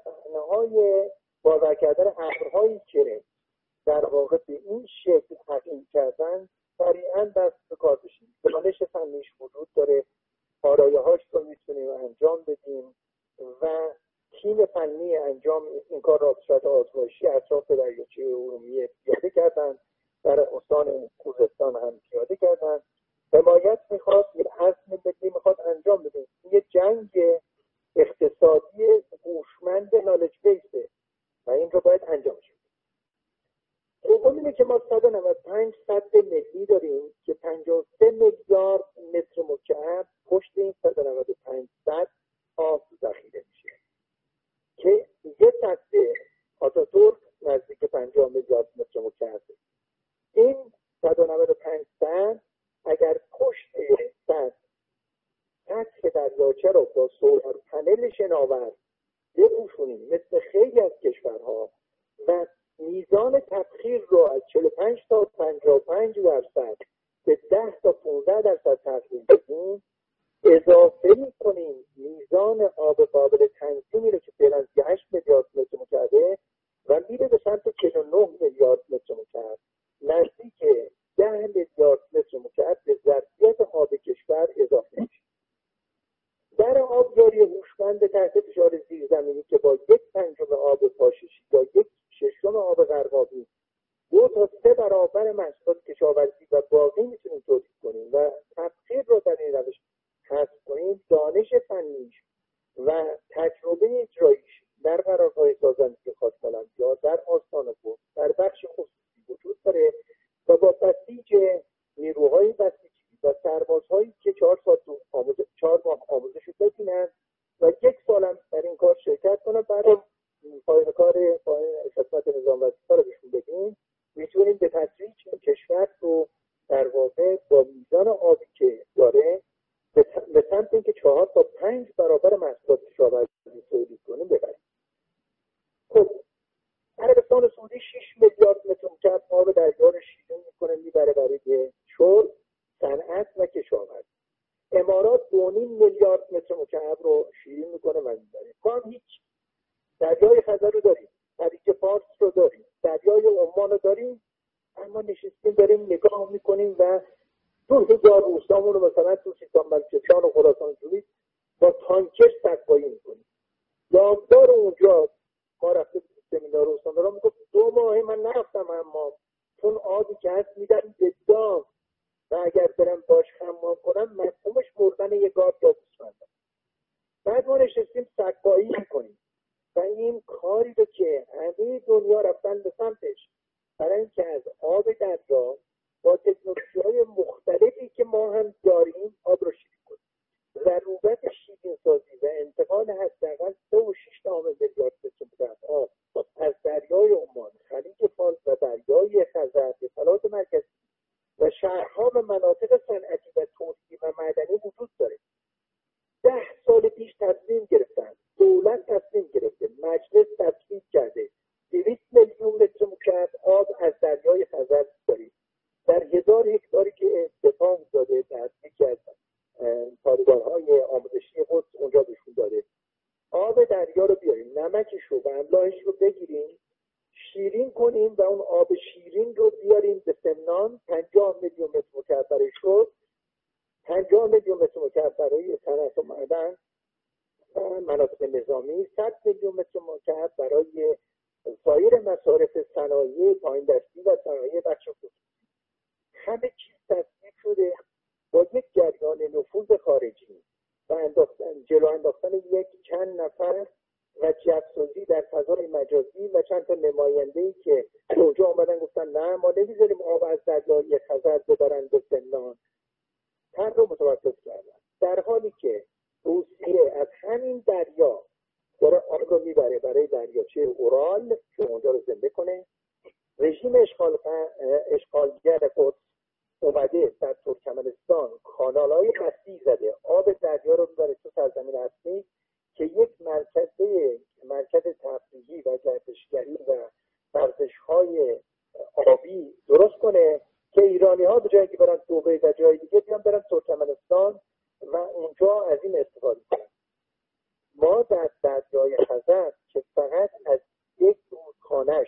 کردن ابرهایی که در واقع به این شکل تقییم کردن سریعا دست به کار بشیم. دانش فنیش وجود داره، آرایه هاش رو میتونیم انجام بدیم و تیم فنی انجام این کار را به صورت آزمایشی اطراف دریاچه ارومیه پیاده کردن، در استان خوزستان هم پیاده کردن. حمایت میخواد، یه عزم ملی میخواد انجام بده. یه جنگ اقتصادی هوشمند نالج بیسه و این رو باید انجام شد. دوم اینه که ما 195 سد ملی داریم که 53 میلیارد متر مکعب پشت این 195 سد آب ذخیره میشه که یه سد آتاتورک نزدیک 50 میلیارد متر مکعب. این 195 سد اگر پشت سد سطح دریاچه رو با سولار پنل شناور بپوشونیم مثل خیلی از کشورها و میزان تبخیر رو از 45 تا 55 درصد به 10 تا 15 درصد تبخیر بدیم، اضافه میکنیم میزان آب قابل تنظیمی رو که فعلا 8 میلیارد متر مکعبه و میره به سمت 49 میلیارد متر مکعب، نزدیک 10 میلیارد متر مکعب به ظرفیت آب کشور اضافه میشه. در آبیاری هوشمند تحت فشار زیرزمینی که با 1/5 آب پاششی یا 1/6 آب غرقابی 2 تا 3 برابر محصولات کشاورزی و باقی میتونیم تولید کنیم و تبخیر رو در این روش حذف کنیم، دانش فنیش و تجربه اجراییش در قراردادهای سازندگی خاص‌العمل یا در آستان بود در بخش خصوصی وجود داره و با بسیج نیروهای بسیجی و سربازهایی که 4 ماه آموزش ببینن و 1 سال هم در این کار شرکت کنن، بعد پایان کار خدمت نظام وظیفه رو بهشون بدیم، میتونیم به تدریج کشور رو در واقع با میزان آبی که داره به سمت اینکه 4 تا 5 برابر محصولات کشاورزی تولید کنیم ببریم. خب عربستان سعودی 6 میلیارد متر مکعب آب دریا رو شیرین میکنه میبره برای شرب، صنعت و کشاورزی. امارات 2.5 میلیارد متر مکعب رو شیرین میکنه و میبره. ما هم هیچ. دریای خزر رو داریم، خلیج فارس رو داریم، دریای عمان رو داریم، اما نشستیم داریم نگاه میکنیم و 2000 روستامون رو مثلا تو سیستان بلوچستان و خراسان جنوبی با تانکر سقایی میکنیم. دامدار اونجا ما رفته سمینار استاندارا میگفت 2 ماه من نرفتم اما چون آبی که هست میدن به دام و اگر برم باش حمام کنم مفهومش مردن یه گارد یا گوسفندم. بعد ما نشستیم سقایی میکنیم و این کاری رو که همه دنیا رفتن به سمتش برای اینکه از آب دریا با تکنولوژی‌های مختلفی که ما هم داریم آب رو شیرین کنیم. ضرورت شیرین‌سازی و انتقال حداقل 3.6 میلیارد متر آب از دریای عمان، خلیج فارس و دریای خزر به فلات مرکزی و شهرها و مناطق صنعتی و توسعه و معدنی وجود داره. 10 سال پیش تصمیم گرفتن، دولت تصمیم گرفته، مجلس تصویب کرده 200 میلیون متر مکعب آب از دریای خزر داریم. در 1000 هکتاری که اتفاق داده در یکی از پایگاه‌های آموزشی قدس اونجا بهشون داده، آب دریا رو بیاریم، نمکش رو و املاحش رو بگیریم، شیرین کنیم و اون آب شیرین رو بیاریم به سمنان. 50 میلیون متر مکعب برای شرب، 50 میلیون متر مکعب برای صنعت و معدن و مناطق نظامی، 100 میلیون متر مکعب برای سایر مصارف صنایع پایین دستی و صنایع بخش خصوصی. همه چیز تصویب شده با یک جریان نفوذ خارجی و جلو انداختن یک چند نفر و جفسازی در فضای مجازی و چند تا نماینده‌ای که اونجا آمدن گفتن نه ما نمیذاریم آب از دریای خزر ببرن به سمنان، تر رو متوقف کردن، در حالی که روسیه از همین دریا داره آب رو میبره برای دریاچه اورال که اونجا رو زنده کنه. رژیم اشغالگر قدس اومده در ترکمنستان کانال‌های وسیع زده، آب دریا رو میبره تو سرزمین اصلی که یک مرکز تفریحی و گردشگری و ورزش‌های آبی درست کنه که ایرانی‌ها به جایی که برن دبی و جای دیگه بیان برن ترکمنستان و اونجا از این استفاده کنن. ما در دریای خزر که فقط از یک رودخانه‌اش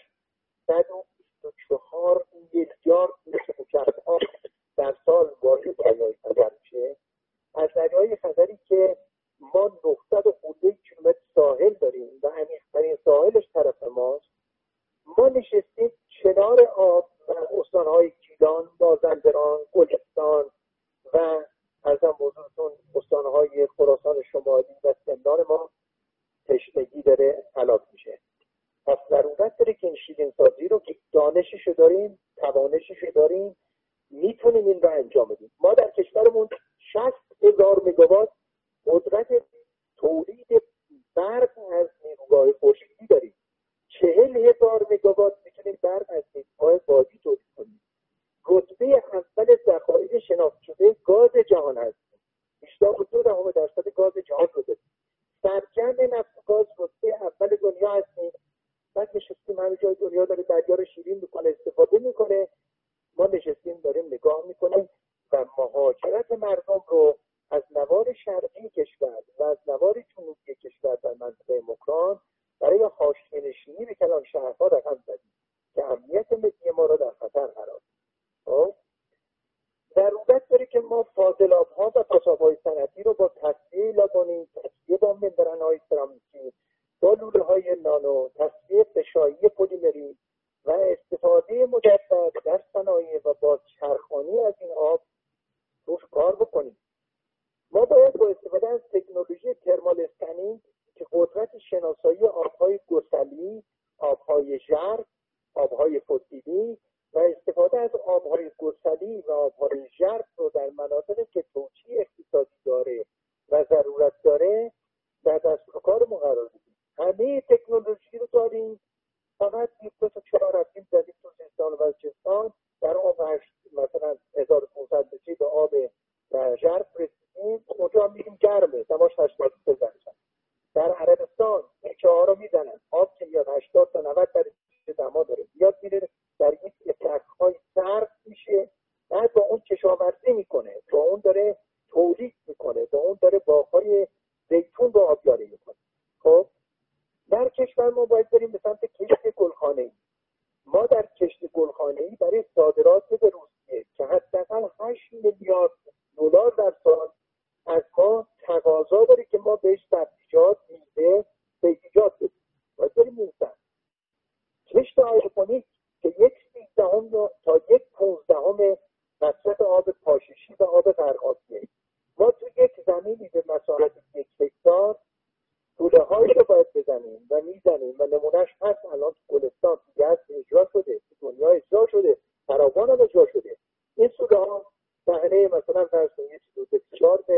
124 میلیارد متر مکعب آب در سال وارد دریای خزر میشه، از دریای خزری که ما 900 خورده کیلومتر ساحل داریم و عمیق‌ترین ساحلش طرف ماست، ما نشستیم کنار آب و استان‌های گیلان، مازندران، گلستان و ارزم حضورتون استان‌های خراسان شمالی و سمنان ما تشنگی داره هلاک میشه. پس ضرورت داره که این شیرین‌سازی رو که دانششو داریم، توانششو داریم، میتونیم این رو انجام بدیم. ما در کشورمون 60,000 مگاوات قدرت تولید برق از نیروگاه خورشیدی داریم. 40,000 مگاوات میتونیم برق از نیروگاه بادی تولید کنیم. رتبه اول ذخایر شناخته شده گاز جهان هستیم. 82% گاز جهان رو داریم. سرجم نفت و گاز رتبه اول دنیا هستیم. بعد نشستیم همه جای دنیا داره دریا رو شیرین میکنه، استفاده میکنه، ما نشستیم داریم نگاه میکنیم و مهاجرت مردم رو از نوار شرقی کشور و از نوار جنوبی کشور در منطقه مکران برای حاشیه‌نشینی به کلان شهرها رقم زدیم که امنیت ملی ما را در خطر قرار داد. ضرورت داره که ما فاضلاب‌ها و قصاب‌های صنعتی رو با تصفیه لابانی، تصفیه با ممبران‌های سرامیکی، با لوله‌های نانو، تصفیه غشایی پلیمری و استفاده مجدد در صنایع و بازچرخانی از این آب روش کار بکنیم. ما باید با استفاده از تکنولوژی ترمال اسکنینگ که قدرت شناسایی آبهای گسلی، آبهای ژرف، آبهای فسیلی و استفاده از آبهای گسلی و آبهای ژرف رو در مناطقی که توجیه اقتصادی داره و ضرورت داره در دستور کارمون قرار بدیم. همه تکنولوژی رو داریم، فقط یک دو تا چرا رفتیم زدیم تو سیستان و بلوچستان در آب مثلا 1500 متری به آب ژرف رسیدیم، اونجا میگیم گرمه، دماش 80 درجه. در عربستان چهارا رو میزنن، آب که میاد 80 تا 90 درجه دما داره، بیاد میره در یک اتاق‌های سرد میشه، بعد با اون کشاورزی میکنه، با اون داره تولید میکنه، با اون داره باغ‌های زیتون رو آبیاری میکنه. خب در کشور ما باید بریم به سمت کشت گلخانه‌ای. ما در کشت گلخانه‌ای برای صادرات به روسیه که حداقل 8 میلیارد دلار در سال از ما تقاضا داره که ما بهش سبزیجات، میوه، سبزیجات بدیم. باید بریم این سمت. کشت آیروپونیک که 1/13 تا 1/15 مصرف آب پاششی و آب غرقابیه. ما تو یک زمینی به مساحت 1 هکتار توله هایی رو باید بزنیم و میزنیم و نمونهش هست الان تو گلستان تو گرد اجرا شده، تو دنیا اجرا شده، فراوان هم اجرا شده. این توله ها صحنه مثلا فرض کنید 4 متر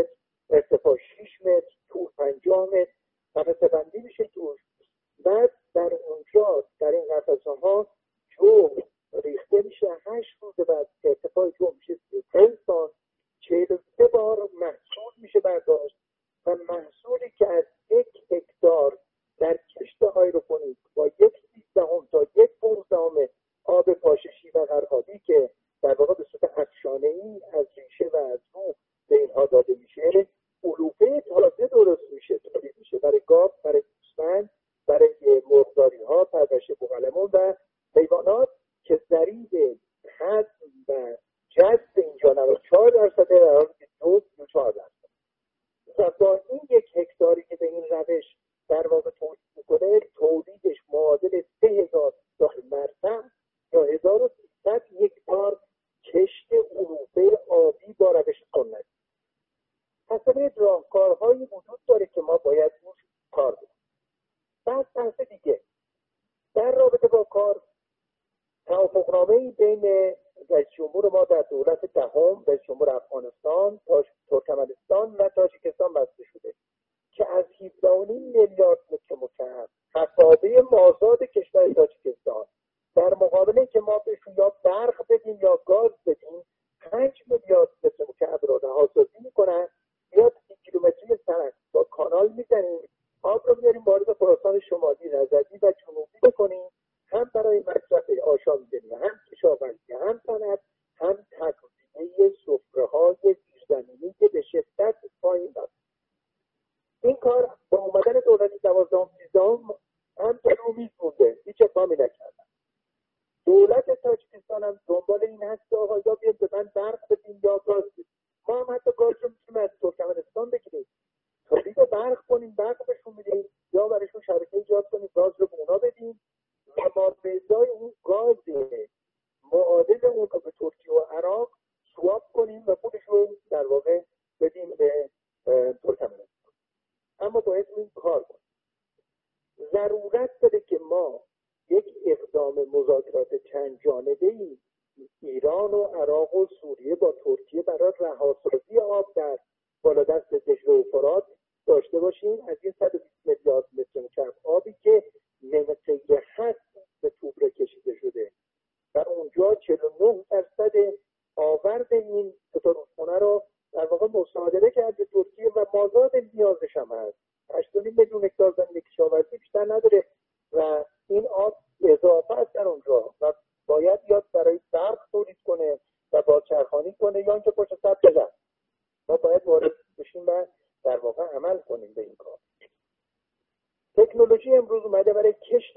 ارتفاع 6 متر، طول 50 متر، قفسه بندی میشه توش. بعد در اونجا در این قفسه ها جو ریخته میشه. 8 روز بعد ارتفاع جو میشه 35 سانت، 43 بار محصول میشه برداشت و محصولی که از 1 هکتار در کشت هایدروپونیک با 1/13 تا 1/15 آب پاششی و غرقابی که در واقع به صورت افشانه‌ای از ریشه و از رو به اینها داده میشه، علوفه تازه درست میشه، تولید میشه برای گاو، برای گوسفند، برای مرغداری ها، پرورش بوقلمون و حیوانات که ضریب هضم و جذب اینجا 94% در حالی که 2-4%. و با این 1 هکتاری که به این روش در واقع تولید میکنه، تولیدش معادل 3000 مرتع یا 1300 یک بار کشت علوفه آبی با روش سنتی. حسب راهکارهایی وجود داره که ما باید روش کار کنیم. بعد بحث دیگه در رابطه با کار، توافقنامه‌ای بین رئیس جمهور ما در دولت دهم، رئیس جمهور افغانستان، ترکمنستان و تاجیکستان بسته شده که از 17.5 میلیارد متر مکعب خطابه مازاد کشور تاجیکستان در مقابل که ما بهشون یا برق بدیم یا گاز بدیم 5 میلیارد متر مکعب را رهاسازی میکنن. یا 30 کیلومتری سرک با کانال میزنیم، آب رو میاریم وارد خراسان شمالی، رضوی و جنوبی بکنیم، هم برای مصرف آشامیدنی، هم کشاورزی، هم صنعت، هم تغذیه سفره‌های زیرزمینی که به شدت پایین رفت. این کار با اومدن دولت 12-13 هم جلو می‌مونده، هیچ اقدامی نکردن. دولت تاجیکستان هم دنبال این هست که آقا یا بیاد به من برق بدیم یا گاز بدیم. ما هم حتی گاز رو میتونیم از ترکمنستان بگیریم، تولید برق کنیم، برق بهشون میدیم، یا برایشون شبکه ایجاد کنیم، گاز رو به اونا بدیم و ما به ازای اون گاز معادل اون رو به ترکیه و عراق سواب کنیم و خودش رو در واقع بدیم به ترکمنستان. اما باید این کار کنیم. ضرورت داره که ما یک اقدام مذاکرات چند جانبه‌ای ایران و عراق و سوریه با ترکیه برای رهاسازی آب در بالادست دجله و فرات داشته باشیم. از این 120 میلیارد متر مکعب آبی که نمطه هست به توبره کشیده شده و اونجا 49% آورد این دوتا رودخانه رو در واقع مصادره کرده ترکیه و مازاد نیازش هم هست. 8.5 میلیون هکتار زمین کشاورزی بیشتر نداره و این آب اضافه است در اونجا و باید یاد برای برق تولید کنه و بازچرخانی کنه یا اینکه پشت سر بزن. ما باید وارد بشیم و در واقع عمل کنیم به این کار. تکنولوژی امروز اومده برای کشت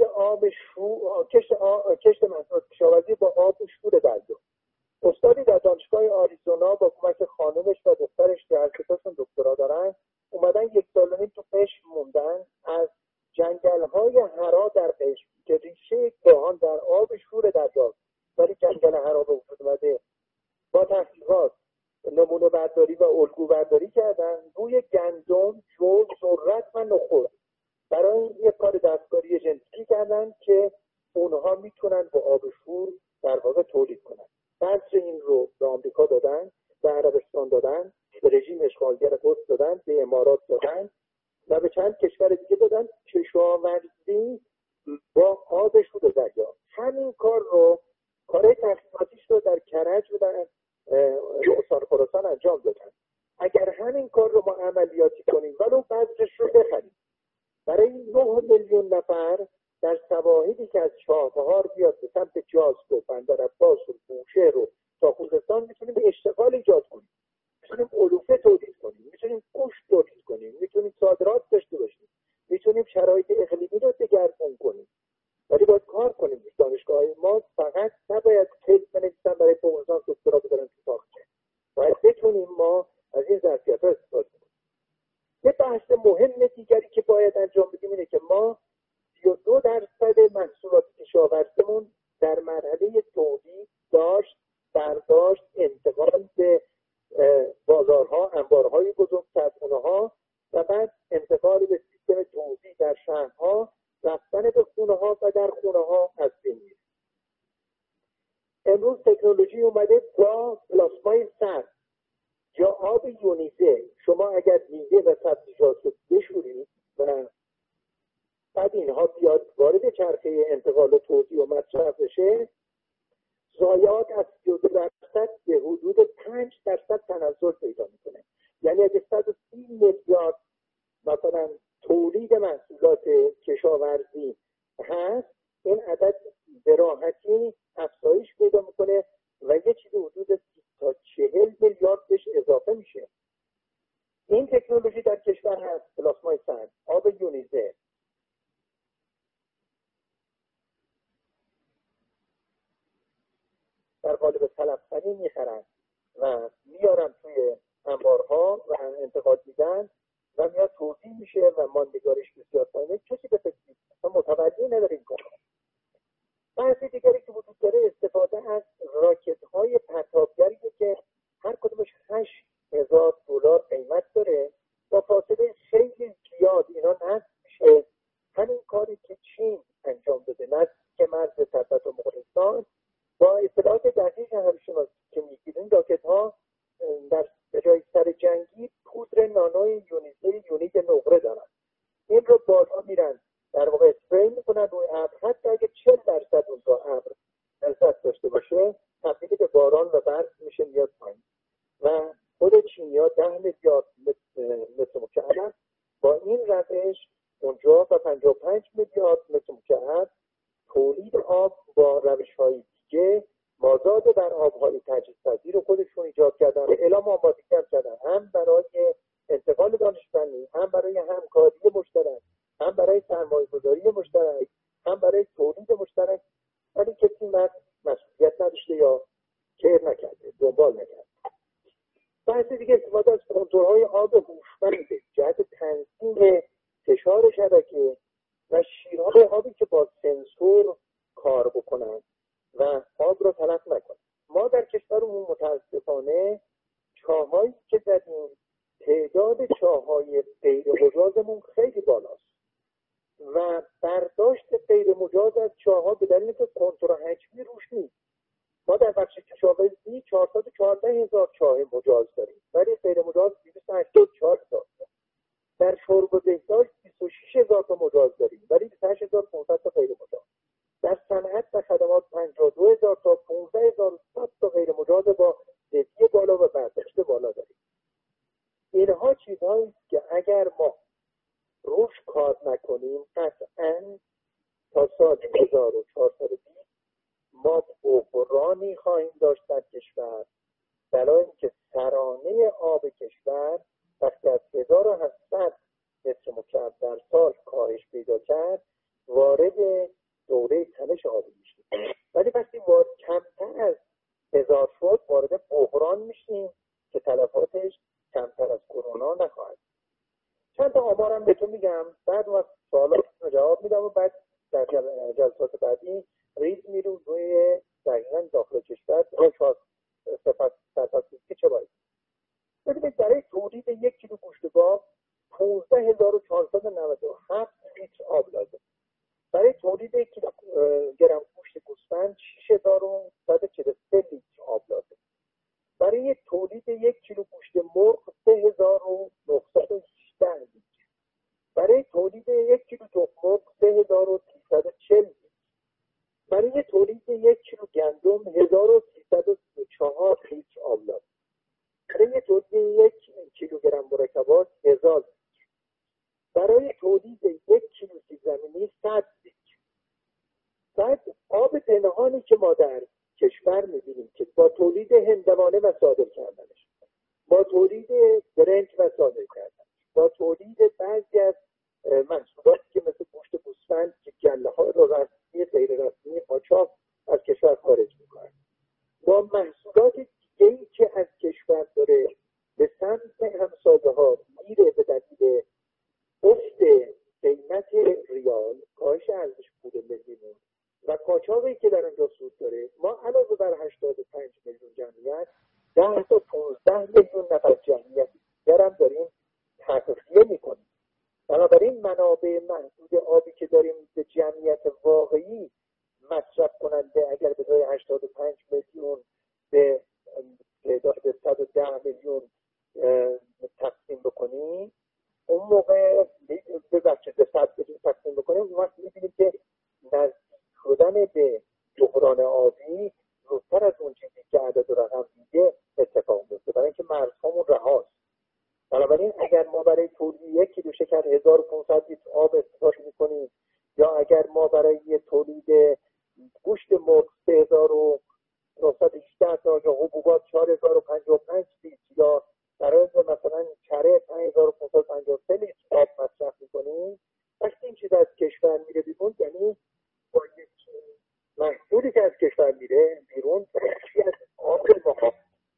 محصولات کشاورزی با آب و شور دریا. استادی در دانشگاه آریزونا با کمک خانمش و دخترش که هر کتاشون دکترا دارن اومدن 1.5 سال تو قشم موندن از جنگل‌های حرا در قشم که ریشه گاهان در آب شور دریا، ولی جنگل حرا به وجود اومده، با تحقیقات نمونه برداری و الگو برداری کردن روی گندم، جو، ذرت و نخود. برای این یک کار دستکاری ژنتیکی کردن که اونها میتونن با آب شور در واقع تولید کنن. بذر این رو به آمریکا دادن، به عربستان دادن، به رژیم اشغالگر قدس دادن، به امارات دادن و به چند کشور دیگه دادن. کشاورزی با آب شور دریا. همین کار رو کارهای تحقیقاتیش رو در کرج و در استان خراسان انجام دادن. اگر همین کار رو ما عملیاتی کنیم ولو بذرش رو بخریم برای 9 میلیون نفر در سواحلی که از چابهار بیاد به سمت جاست و بندر عباس و بوشهر و تا خوزستان میتونیم اشتغال ایجاد کنیم، میتونیم علوفه تولید کنیم، میتونیم گوشت تولید کنیم، میتونیم صادرات داشته باشیم، میتونیم شرایط اقلیمی رو دگرگون کنیم. ولی باید کار کنیم. دانشگاه‌های ما فقط نباید تز بنویسن برای پروموزان دکترا بذارن تو تاخچه. باید بتونیم ما از این ظرفیت‌ها استفاده کنیم. یه بحث مهم دیگری که باید انجام بدیم اینه که ما 32% محصولات کشاورزیمون در مرحله تولید، داشت، برداشت، انتقال به بازارها، انبارهای بزرگ، صدخونه‌ها و بعد انتقال به سیستم توزیع در شهرها، رفتن به خونه‌ها و در خونه‌ها از بین میره. امروز تکنولوژی اومده با پلاسمای سرد یا آب یونیزه. شما اگر چرخه انتقال و توزیع و مصرف بشه، ضایعات از 32% به حدود 5% تنزل پیدا میکنه. یعنی اگه 130 میلیارد مثلا تولید محصولات کشاورزی هست، این عدد به راحتی افزایش پیدا میکنه و یه چیز حدود 30 تا 40 میلیارد بهش اضافه میشه. این تکنولوژی در کشور هست. پلاسمای سرد، آب یونیزه، در قالب طلب‌خری میخرن و میارن توی انبارها و انتقال میدن و میاد توزیع میشه و ماندگاریش بسیار پایینه. کسی به فکر متوجه نداره این کارو. بحث دیگری که وجود داره استفاده از راکت‌های پرتابگریه که هر کدومش $8,000 قیمت داره. با فاصله خیلی زیاد اینا نصب میشه. همین کاری که چین انجام داده نزدیک مرز تبت و مغولستان، با اطلاعات دقیق هواشناسی که میگیرین راکت‌ها در جای سر جنگی پودر نانوی یونید نقره دارن. این رو بالا میرن در واقع اسپری میکنن روی ابر. حتی اگه 40% اون رو ابر نزدیک داشته باشه تبدیل به باران و برف میشه، میاد پایین. و خود چینی‌ها 10 میلیارد متر مکعب با این روش اونجا و 55 میلیارد متر مکعب تولید آب با روش‌های دیگه مازاد بر آب‌های تجدیدپذیر رو خودشون ایجاد کردن، اعلام آمادگی کردن، هم برای انتقال دانش فنی، هم برای همکاری مشترک، هم برای سرمایه‌گذاری مشترک، هم برای تولید مشترک. ولی کسی مسئولیت نداشته یا کیر نکرده، دنبال نکرده. بحث دیگه استفاده از کنترل‌های آب هوشمند جهت تنظیم فشار شبکه و شیرهای آبی که با سنسور کار بکنن و آب رو تلف نکنن. ما در کشورمون متاسفانه چاهایی که زدیم، تعداد چاهای غیر مجازمون خیلی بالاست و برداشت غیر مجاز از چاها به دلیل که کنترل حجمی روش نیست. ما در بخش کشاورزی 414,000 چاه مجاز داریم ولی غیر مجاز 284,000. در شرب و بهداشت 26,000 تا مجاز داریم ولی 28,500 تا غیر مجاز. در صنعت و خدمات 52,000 تا 15,100 تا غیر مجاز با بدهی بالا و برداشت بالا داریم. اینها چیزهایی است که اگر ما روش کار نکنیم قطعاً تا سال 1420 ما بحرانی خواهیم داشت در کشور، برای اینکه سرانه آب کشور وقتی از 1700 متر مکعب در سال کاهش پیدا کرد وارد دوره تنش آبی میشیم. ولی وقتی کمتر از 1000 شد وارد بحران میشیم که تلفاتش کمتر از کرونا نخواهد. چند تا آمارم بهتون میگم، بعد از سوالاتتون جواب میدم و بعد در جلسات بعدی ریز میرون روی دقیقاً داخل کشور که چه باید. ببینید برای تولید 1 کیلو گوشت گاو 15,497 لیتر آب لازم. برای تولید 1 گرم گوشت گوسفند 6,143 لیتر آب لازم. برای تولید 1 کیلو گوشت مرغ 3,918 لیتر. برای تولید 1 کیلو تخم مرغ 3,340 لیتر. برای تولید 1 کیلو گندم 1,304 لیتر آب لازم. برای تولید 1 کیلوگرم مرکبات 1000 لیتر. برای تولید 1 کیلو سیب زمینی 100 لیتر. بعد آب پنهانی که ما در کشور می‌بینیم که با تولید هندوانه و صادر کردنش، با تولید برنج و صادر کردنش، با تولید بعضی از محصولاتی که مثل گوشت گوسفند که گله‌ها رو رسمی غیر رسمی قاچاق از کشور خارج می‌کنند، با محصولات دیگه‌ای که از کشور داره به سمت همسایه‌ها میره به دلیل افت قیمت ریال، کاهش ارزش پول ملیمون و قاچاقی که در اونجا سود داره. ما علاوه بر 85 میلیون جمعیت 10 تا 15 میلیون نفر جمعیت دیگرم داریم تغذیه میکنیم. بنابراین منابع محدود آبی که داریم به جمعیت واقعی مصرف کننده اگر به جای 85 میلیون به تعداد 110 میلیون تقسیم بکنیم، اون موقع به 100 میلیون تقسیم بکنیم، اون وقت می‌بینیم که 99% از لیتر آب استفاده میکنیم، یا اگر ما برای تولید گوشت مرغ 3918 تا یا حبوبات 4055 لیتر یا برای مثلا کره 5553 لیتر آب مصرف میکنیم، وقتی این چیز از کشور میره بیرون، یعنی با یک محصولی که از کشور میره بیرون بخشی از آب ما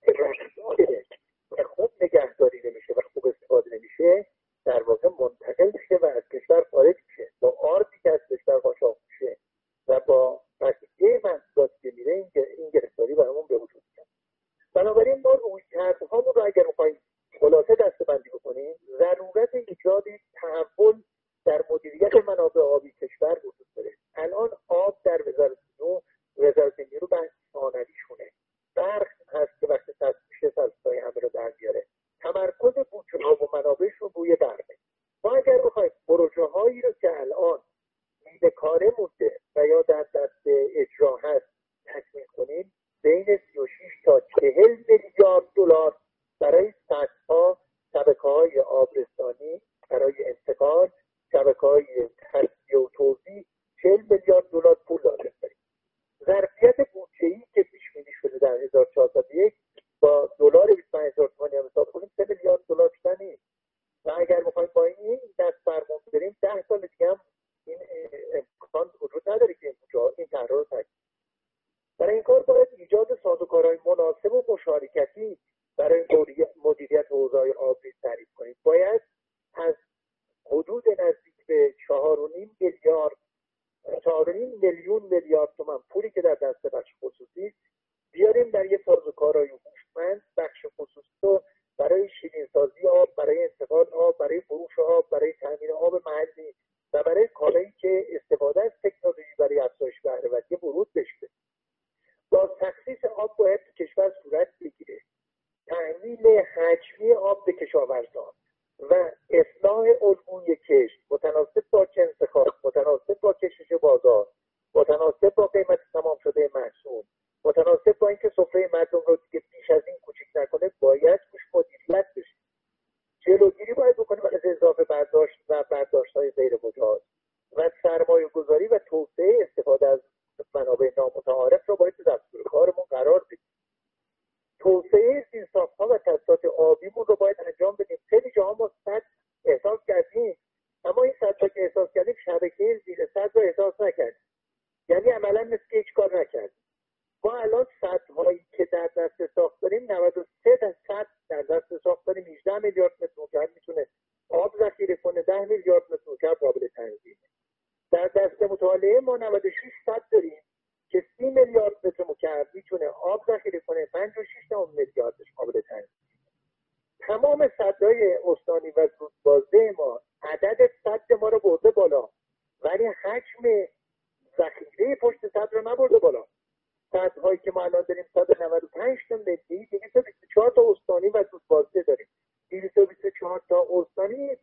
و خوب نگهداری نمیشه و خوب استفاده نمیشه، در واقع منتقل میشه و از کشور خارج میشه، با آردی که از کشور قاچاق میشه و با بقیه محصولاتی که میره این گرفتاری برامون به وجود میاد. بنابراین ما رویکردهامون رو اگر میخوایم خلاصه دسته‌بندی بکنیم، ضرورت ایجاد تحول در مدیریت منابع آبی کشور وجود داره. الان آب در وزارت نیرو بحث ثانویشونه. برق هست که وقتی تصویب میشه سرسای همه رو در بیاره. تمرکز بودجه آب و منابعش رو روی برقه. ما اگر بخوایم پروژه هایی رو که الان نیمه کاره مونده و یا در دست اجرا هست تکمیل کنیم، بین 36 تا 40 میلیارد دلار برای سدها، شبکه‌های آبرسانی برای انتقال، شبکه‌های تصفیه و توزیع 40 میلیارد دلار پول لازم داریم. ظرفیت بودجه‌ای که پیش بینی شده در 1401 با دلار 25000 تومانی هم حساب کنیم 3 میلیارد دلار بیشتر نیست. و اگر بخوایم با این دست فرمون بریم 10 سال دیگه هم این امکان وجود نداره که این طرح رو تکمیل. برای این کار باید ایجاد سازوکارهای مناسب و مشارکتی برای مدیریت حوزه‌های آبی تعریف کنیم. باید از حدود نزدیک به 4.5 میلیون میلیارد تومان پولی که در دست بخش خصوصی بیاریم در یک سازوکارهای هوشمند بخش خصوصی رو برای شیرین‌سازی آب، برای انتقال آب، برای فروش آب، برای تامین آب محلی و برای کارهایی که استفاده از تکنولوژی برای افزایش بهره‌وری ورود بشه. با تخصیص آب باید کشور صورت بگیره. تأمین حجمی آب به کشاورزان و اصلاح الگوی کشت متناسب با جنس خاک، متناسب با کشش بازار، متناسب با قیمت تمام شده محصول، متناسب با اینکه سفره مردم رو دیگه بیش از این کوچیک نکنه، باید روش مدیریت بشه. جلوگیری باید بکنیم از اضافه برداشت و برداشت‌های غیر مجاز و سرمایه گذاری و توسعه استفاده از منابع نامتعارف رو باید دستور کارمون قرار بدیم. توسعه زیرساخت‌ها و تاسیسات آبیمون رو باید انجام بدیم. خیلی جاها ما سد احساس کردیم، اما این سدها که احساس کردیم شبکه زیر سد رو احساس نکردیم، یعنی عملا مثل که هیچ کار نکردیم. ما الان سدهایی که در دست ساخت داریم 93 سد در دست ساخت داریم، 18 میلیارد متر مکعب میتونه آب ذخیره کنه، 10 میلیارد متر مکعب قابل تنظیمه. در دست مطالعه ما 96 سد داریم که 30 میلیارد متر مکعب میتونه آب ذخیره کنه، 56 میلیاردش قابل تنظیم. تمام سدهای استانی و زودبازده ما عدد سد ما رو برده بالا، ولی حجم ذخیره پشت سد رو نبرده بالا. سدهایی که ما الان داریم 195 تا ملی، 224 تا استانی و زودبازده داریم. 224 تا استانی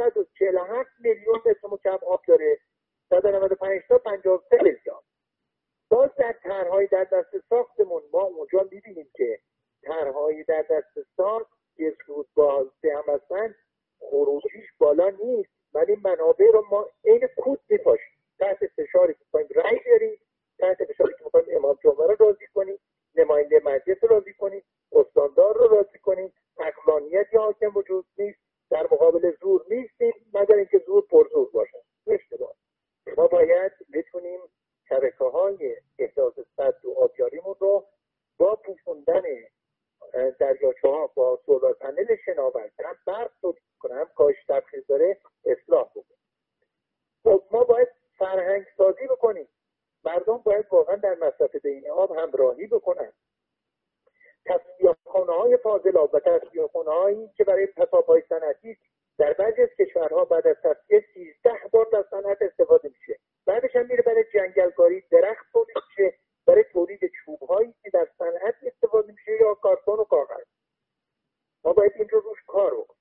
547 میلیون متر مکعب آب داره، 195 تا 53 میلیارد. باز در طرح‌های در دست ساختمون ما اونجا می‌بینیم که طرح‌های در دست ساخت که زودبازده هم هستن خروجیش بالا نیست، ولی منابع رو ما عین کود می‌پاشیم. تحت فشاری که می‌خوایم رأی بیاریم، تحت فشاری که می‌خوایم امام جمعه رو راضی کنیم، نماینده مجلس رو راضی کنیم، استاندار رو راضی کنیم، عقلانیتی حاکم وجود نیست، در مقابل زور نیستیم مگر اینکه زور پرزور باشه. اشتباه. ما باید بتونیم شبکه‌های احداث سد و آبیاریمون رو با پوشوندن دریاچه‌ها با سولار پنل شناورده هم برق تولید کنه، هم کاهش تبخیر داره اصلاح بکنه. خب ما باید فرهنگ سازی بکنیم. مردم باید واقعا در مصرف بین آب همراهی بکنن. تصفیه‌خانه‌های فاضلاب و تصفیه‌خانه‌هایی که برای پساب‌های صنعتی در بعضی از کشورها بعد از تصفیه 13 بار در صنعت استفاده میشه. بعدش هم میره برای جنگلکاری، درخت تولید میشه، برای تولید چوب‌هایی که در صنعت استفاده میشه یا کارتون و کاغذ. ما باید این رو روش کار بکنیم.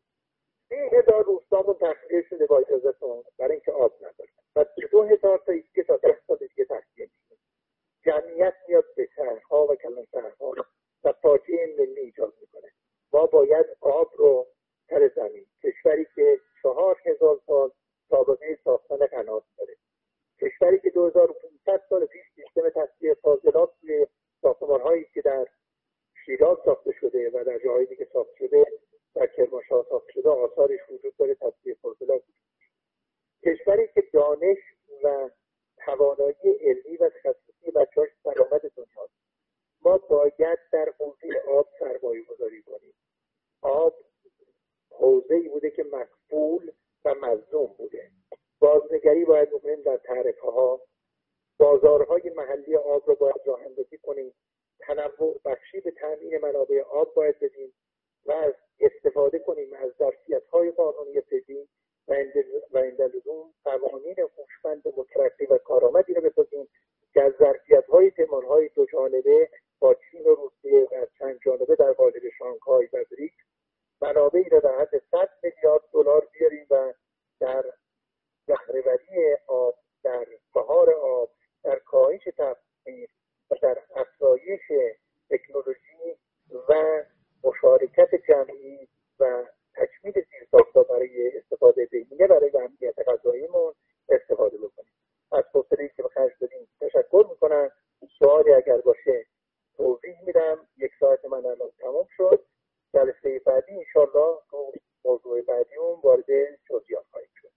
30,000 روستامون تخلیه شده با اجازهتون برای اینکه آب نداره و 2,000 تا دیگه تا 10 سال دیگه تخلیه میشه. جمعیت میاد به شهرها و کلانشهرها و فاجعه ملی ایجاد میکنه. ما باید آب رو سر زمین، کشوری که 4,000 سال سابقه ساختن قنات داره. کشوری که 2500 سال پیش سیستم تصفیه فاضلاب توی ساختمان‌هایی که در شیراز ساخته شده و در جاهای دیگه ساخته شده، در کرمانشاه ساخته شده، آثارش وجود داره، تصفیه فاضلاب. کشوری که دانش و توانایی علمی و تخصصی بچه‌هاش سلامت دنیاست. ما باید در حوزه آب سرمایه گذاری کنیم. آب حوزه‌ای بوده که مقبول و مظلوم بوده. بازنگری باید بکنیم در تعرفه‌ها، بازارهای محلی آب رو باید راه اندازی کنیم، تنوع بخشی به تامین منابع آب باید بدیم و استفاده کنیم از ظرفیت‌های قانونی فعلی و اندلزوم قوانین هوشمند مترقی و کارآمدی رو بسازیم که از ظرفیت‌های پیمان‌های دو جانبه با چین و روسیه و چند جانبه در قالب شانگهای و بریکس منابعی را در حد 100 میلیارد دلار بیاریم و در بهره‌وری آب، در بهار آب، در کاهش تبخیر و در افزایش تکنولوژی و مشارکت جمعی و تکمیل زیرساخت‌ها برای استفاده بهینه برای امنیت غذاییمون استفاده بکنیم. از حوصله‌ای که به خرج دادیم تشکر میکنم. سوالی اگر باشه توضیح میدم. 1 ساعت من الان تمام شد. جلسه بعدی انشالله تو موضوع بعدیمون وارد جزئیات خواهیم شد.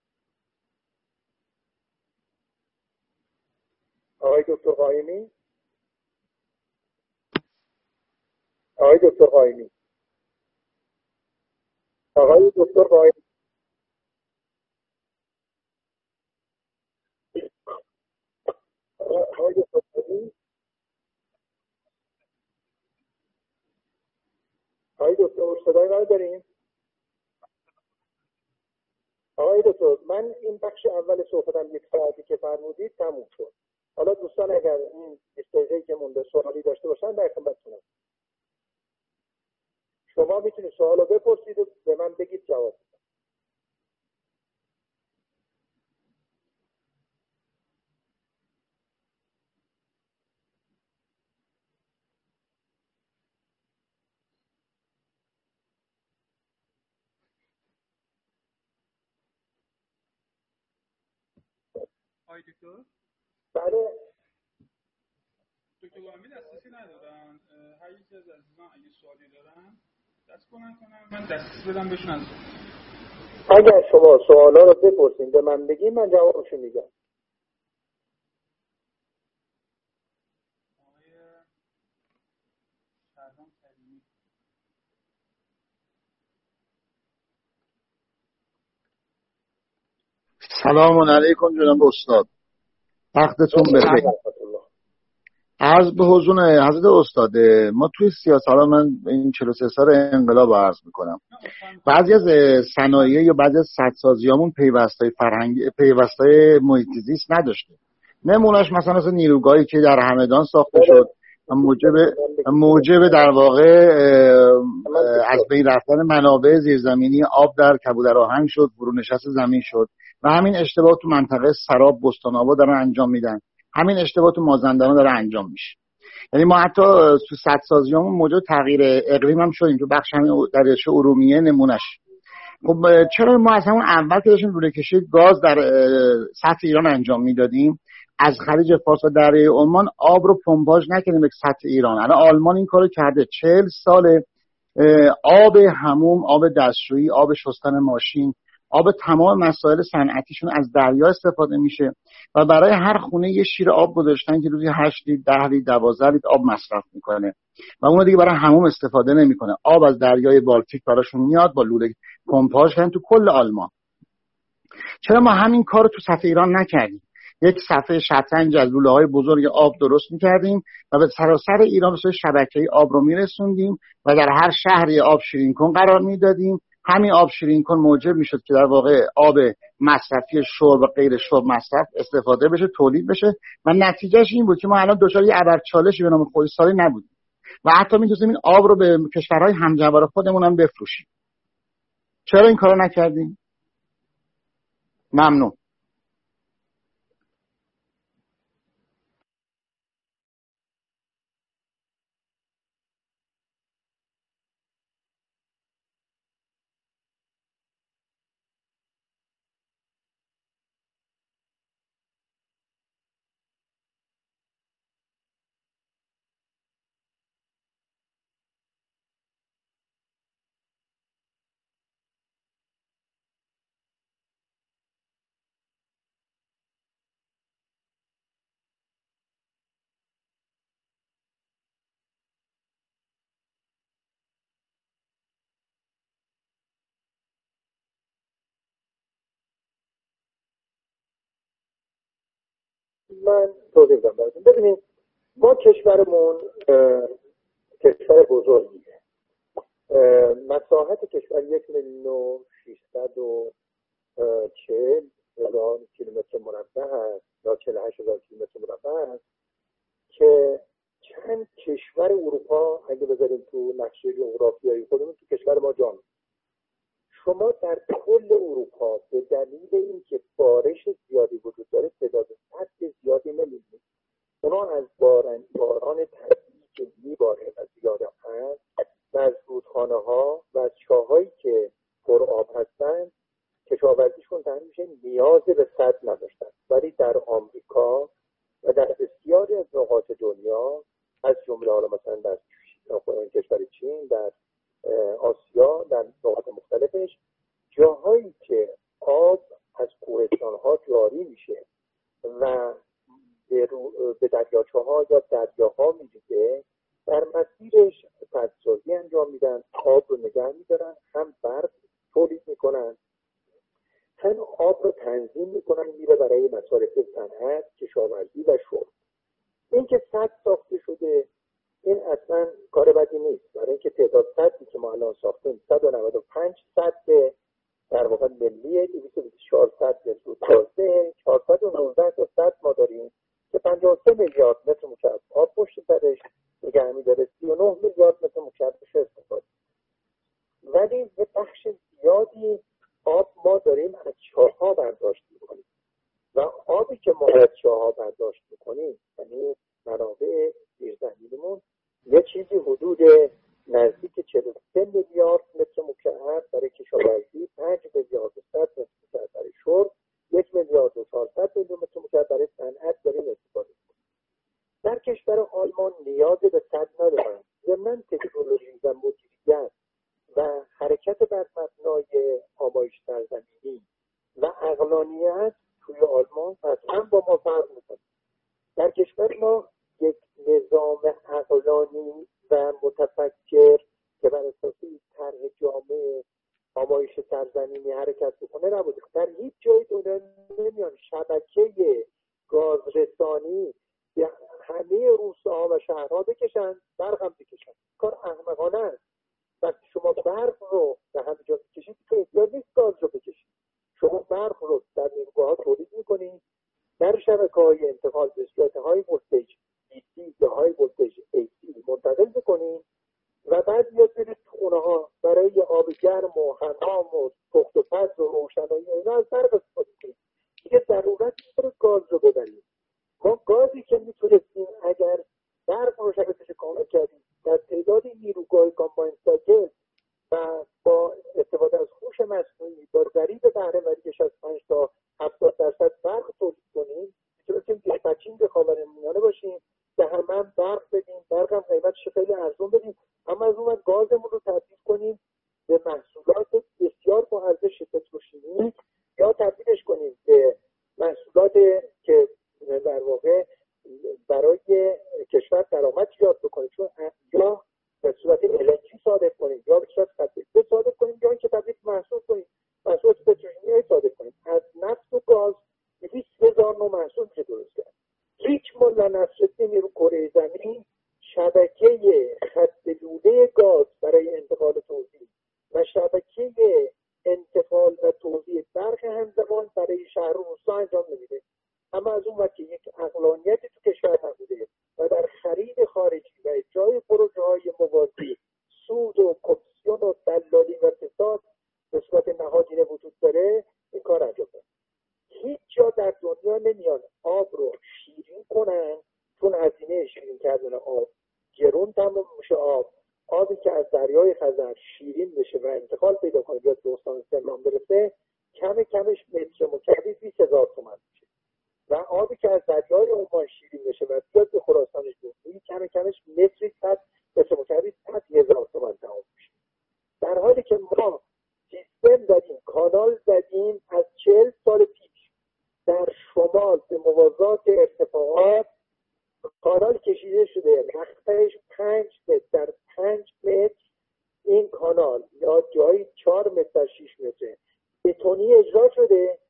آقای دکتر قائمی، آقای دکتر قائمی، آقای دکتر قائمی، آقای دکتر قائمی، آقای دکتر صدای من دارین؟ آقای دکتر من این بخش اول صحبتم 1 ساعتی که فرمودید تموم شد. حالا دوستان اگر این 20 دقیقه‌ای که مونده سوالی داشته باشن در خدمتتونم. شما میتونید سوالو بپرسید و به من بگید جواب بدم. آقای دکتر بله. دکتر قائمی دسترسی ندارن. هر یکی از عزیزان اگه سوالی دارن دست کنن من دسترسی بدم بهشون. اگر شما سوالا رو بپرسید به من بگید من جوابشو میگم. سلام علیکم جناب استاد، وقتتون بخیر. عرض به حضور حضرت استاد، ما توی سیاست، حالا من این 43 سال انقلاب عرض میکنم، بعضی از صنایع یا بعضی از سدسازیامون پیوستای فرهنگی، پیوستای محیط زیست نداشته. نمونهش مثلا نیروگاهی که در همدان ساخته شد موجب در واقع از بین رفتن منابع زیرزمینی آب در کبودرآهنگ شد، فرونشست زمین شد و همین اشتباه تو منطقه سراب بستان‌آباد دارن انجام میدن، همین اشتباه تو مازندران داره انجام میشه. یعنی ما حتی تو سدسازیامون موجب تغییر اقلیم هم شدیم، تو بخش همین دریاچه ارومیه نمونهش. خب چرا ما از همون اول که داشتیم لوله کشی گاز در سطح ایران انجام میدادیم از خلیج فارس و دریای عمان آب رو پمپاژ نکردیم به سطح ایران؟ الان آلمان این کارو کرده، 40 سال آب حموم، آب دستشویی، آب شستن ماشین، آب تمام مسائل صنعتیشون از دریا استفاده میشه و برای هر خونه یه شیر آب گذاشتن که روزی 8 لیتر 10 لیتر 12 لیتر آب مصرف میکنه و اون دیگه برای حموم استفاده نمیکنه. آب از دریای بالتیک براشون میاد با لوله پمپاژ کردن تو کل آلمان. چرا ما همین کارو تو سطح ایران نکردیم؟ یک صفحه شطرنج از لوله‌های بزرگ آب درست می‌کردیم و به سراسر ایران به صورت شبکه‌ای آب رو می‌رسوندیم و در هر شهری آب شیرین کن قرار میدادیم. همین آب شیرین کن موجب میشد که در واقع آب مصرفی شرب و غیر شرب مصرف استفاده بشه، تولید بشه و نتیجهش این بود که ما الان دچار یه ابرچالشی به نام خشکسالی نبودیم و حتی می‌تونستیم این آب رو به کشورهای همجوار خودمون هم بفروشیم. چرا این کارو نکردیم؟ ممنون. من توضیح بدم براتون. ببینید ما کشورمون کشور بزرگیه. مساحت کشور 1,640,000 کیلومتر مربع هست یا 48,000 کیلومتر مربع هست که چند کشور اروپا اگه بذاریم تو نقشه جغرافیایی خودمون تو کشور ما جا میده. شما در کل اروپا به دلیل اینکه بارش زیادی وجود داره تعداد سطح زیادی نمی‌بینید. اونا از باران طبیعی که میباره و زیاد هست و از رودخانه‌ها و از چاهایی که پر آب هستن کشاورزیشون تمام میشه نیاز به سد نداشتن. ولی در آمریکا و در بسیاری از نقاط دنیا از جمله حالا مثلا در کشور چین، در آسیا، در نقاط مختلفش جاهایی که آب از کوهستان‌ها جاری میشه و به دریاچه‌ها یا دریاها میریزه، در مسیرش سدسازی انجام میدن، آب رو نگه میدارن، هم برق تولید میکنن، هم آب رو تنظیم میکنن، میره برای مصارف صنعت، کشاورزی و شرب. این که سد ساخته شده این اصلا کار بدی نیست، برای اینکه تعداد سدی که ما الان ساختیم 195 سد در واقع ملیه، 224 سد سازه، 419 تا سد ما داریم که 53 میلیارد متر مکعب آب پشت سرش نگه می‌داره، 39 میلیارد متر مکعبش استفاده. ولی یه بخش زیادی آب ما داریم از چاه‌ها برداشت می‌کنیم و آبی که ما از چاه‌ها برداشت می‌کنیم یعنی منابع زیرزمینیمون یه چیزی حدود نزدیک 43 میلیارد متر مکعب برای کشاورزی، 5 میلیارد و 100 متر مکعب برای شرب، 1 میلیارد و 400 میلیون متر مکعب برای صنعت داریم استفاده می‌کنیم. در کشور آلمان نیاز به سد ندارن. ضمن تکنولوژی و مدیریت و حرکت بر مبنای آمایش سرزمینی و عقلانیت توی آلمان اصلا با ما فرق می‌کنه. در کشور ما یک نظام عقلانی و متفکر که بر اساس طرح جامع آمایش سرزمینی حرکت بکنه نبوده. در هیچ جای دنیا نمیان شبکه گازرسانی به همه روستاها و شهرها بکشن، برق هم بکشن. کار احمقانه است. وقتی شما برق رو به همه جا بکشید که احتیاج نیست گاز رو بکشید. شما برق رو در نیروگاه‌ها تولید می‌کنید، در شبکه‌های انتقال به صورت های ولتیج DC یا های ولتیج AC منتقل بکنید و بعد بیاد برید تو خونه‌ها برای آب گرم و حمام و پخت و پز و روشنایی اینا از برق استفاده کنید. دیگه ضرورت نیست گاز رو ببرید. ما گازی که میتونستیم اگر برق رو شبکه‌اش کامل کردیم در تعداد نیروگاه کامباین سایکل و با استفاده از هوش مصنوعی با ضریب بهره‌وری 65 تا 70% برق تولید کنیم، میتونستیم دیسپچینگ خاورمیانه باشیم، به همه برق بدیم، برق هم قیمتش خیلی ارزون بدیم، اما از اون گازمون رو تبدیل کنیم به محصولات بسیار با ارزش پتروشیمی یا تبدیلش کنیم به محصولات که در واقع برای کشور درآمد ایجاد بکنه، چون یا به صورت LNG صادر کنیم یا به صورت خطی صادر کنیم یا اینکه تبدیل محصول کنیم، محصولات پتروشیمی صادر کنیم. از نفت و گاز 200,000 نوع محصول که درست کرد. هیچ ملا نصرالدین رو کره زمین شبکه خط لوله گاز برای انتقال توزیع و شبکه انتقال و توزیع برق همزمان برای شهر و روستا انجام نمیده. اما از اون وقتی یک عقلانیت تو کشور نبوده و در خرید خارجی و اجرای پروژه‌های موازی سود و کمیسیون و دلالی و فساد به صورت نهادینه وجود داره، این کار انجام داره. هیچ جا در دنیا نمیان آب رو شیرین کنن، چون هزینه شیرین کردن آب گرون تمام میشه. آبی که از دریای خزر شیرین بشه و انتقال پیدا کنه یا به استان سمنان برسه، کمش متر مکعبی 20,000 تومان میشه و آبی که از دریای عمان شیرین بشه و بیاد به خراسانش برسه، کمش متری 100 متر مکعبی 100,000 تومان تمام میشه. در حالی که ما سیستم زدیم، کانال زدیم از 40 سال پیش در شمال به موازات ارتفاعات کانال کشیده شده، رقبهش 5 متر در 5 متر این کانال یا جایی 4 متر در 6 متر بتونی اجرا شده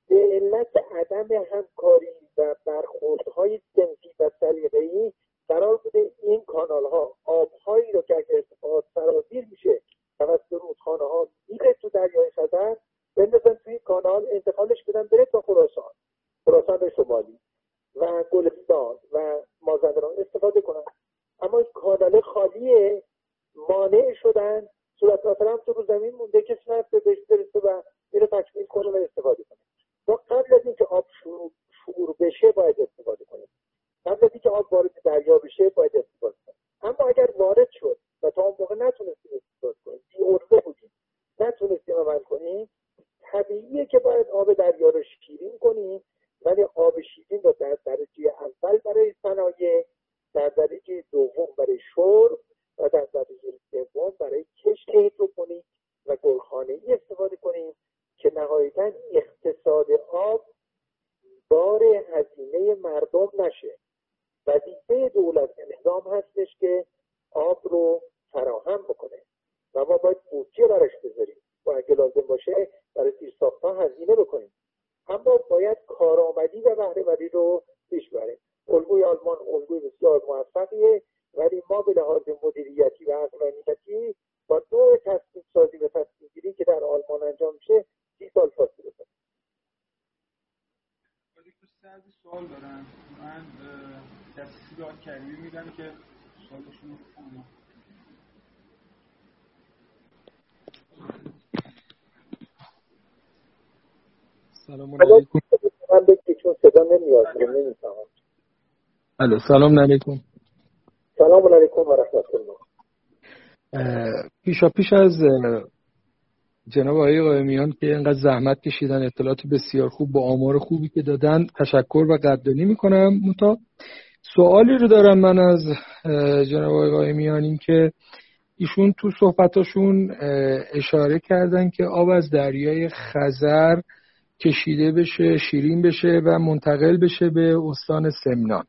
به علت عدم همکاری و برخوردهای صنفی و سلیقه‌ای قرار بوده این کانال‌ها آب‌هایی رو که اگر ارتفاعات سرازیر میشه توسط رودخانه‌ها میره تو دریای خزر، بندازن توی کانال انتقالش بدن بره تا خراسان شمالی و گلستان و مازندران استفاده کنن. اما این کانال خالیه، مانع شدن، صورت ناصر هم تو رو زمین مونده، کسی نرفته بهش برسه و اینو تکمیل کنه و استفاده کنه. ما قبل از اینکه آب شور بشه باید استفاده کنیم، قبل از اینکه آب وارد دریا بشه باید استفاده کنیم. اما اگر وارد شد و تا اون موقع نتونستیم استفاده کنیم، بی‌عرضه بودیم، نتونستیم عمل کنیم، طبیعیه که باید آب دریا رو شیرین کنیم، ولی آب شیرین رو در درجه اول برای صنایع، در درجه دوم برای شرب و در درجه سوم برای کشت هیدروپونیک و گلخانه‌ای استفاده کنیم که نهایتاً اقتصاد آب بار هزینه مردم نشه. وظیفه دولت نظام هستش که آب رو فراهم بکنه و ما باید بودجه براش بذاریم و اگه لازم باشه برای زیرساخت‌ها هزینه بکنیم، اما باید کارآمدی و بهره‌وری رو پیش بریم. الگوی آلمان الگوی بسیار موفقیه، ولی ما به لحاظ مدیریتی و عقلانیتی با نوع تصمیم سازی و تصمیم گیری که در آلمان انجام میشه 30 سال فاصله داره. سوال دارم. من دسترسی به کریمی میدم که سوالشون رو بکنم. سلام علیکم. من بگی چون صدا نمیاد نمیفهمم. الو سلام علیکم. سلام علیکم و رحمت الله. پیش از جناب آقای قائمیان که اینقدر زحمت کشیدن، اطلاعات بسیار خوب با آمار خوبی که دادن، تشکر و قدردانی میکنم. سوالی رو دارم من از جناب آقای قائمیان، این که ایشون تو صحبتاشون اشاره کردن که آب از دریای خزر کشیده بشه، شیرین بشه و منتقل بشه به استان سمنان،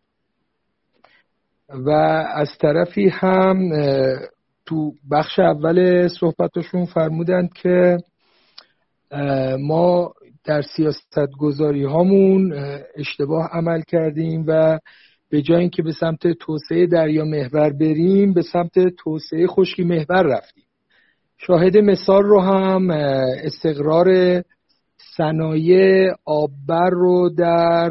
و از طرفی هم تو بخش اول صحبتشون فرمودند که ما در سیاست گذاری هامون اشتباه عمل کردیم و به جای اینکه به سمت توسعه دریا محور بریم به سمت توسعه خشکی محور رفتیم. شاهد مثال رو هم استقرار صنایع آببر رو در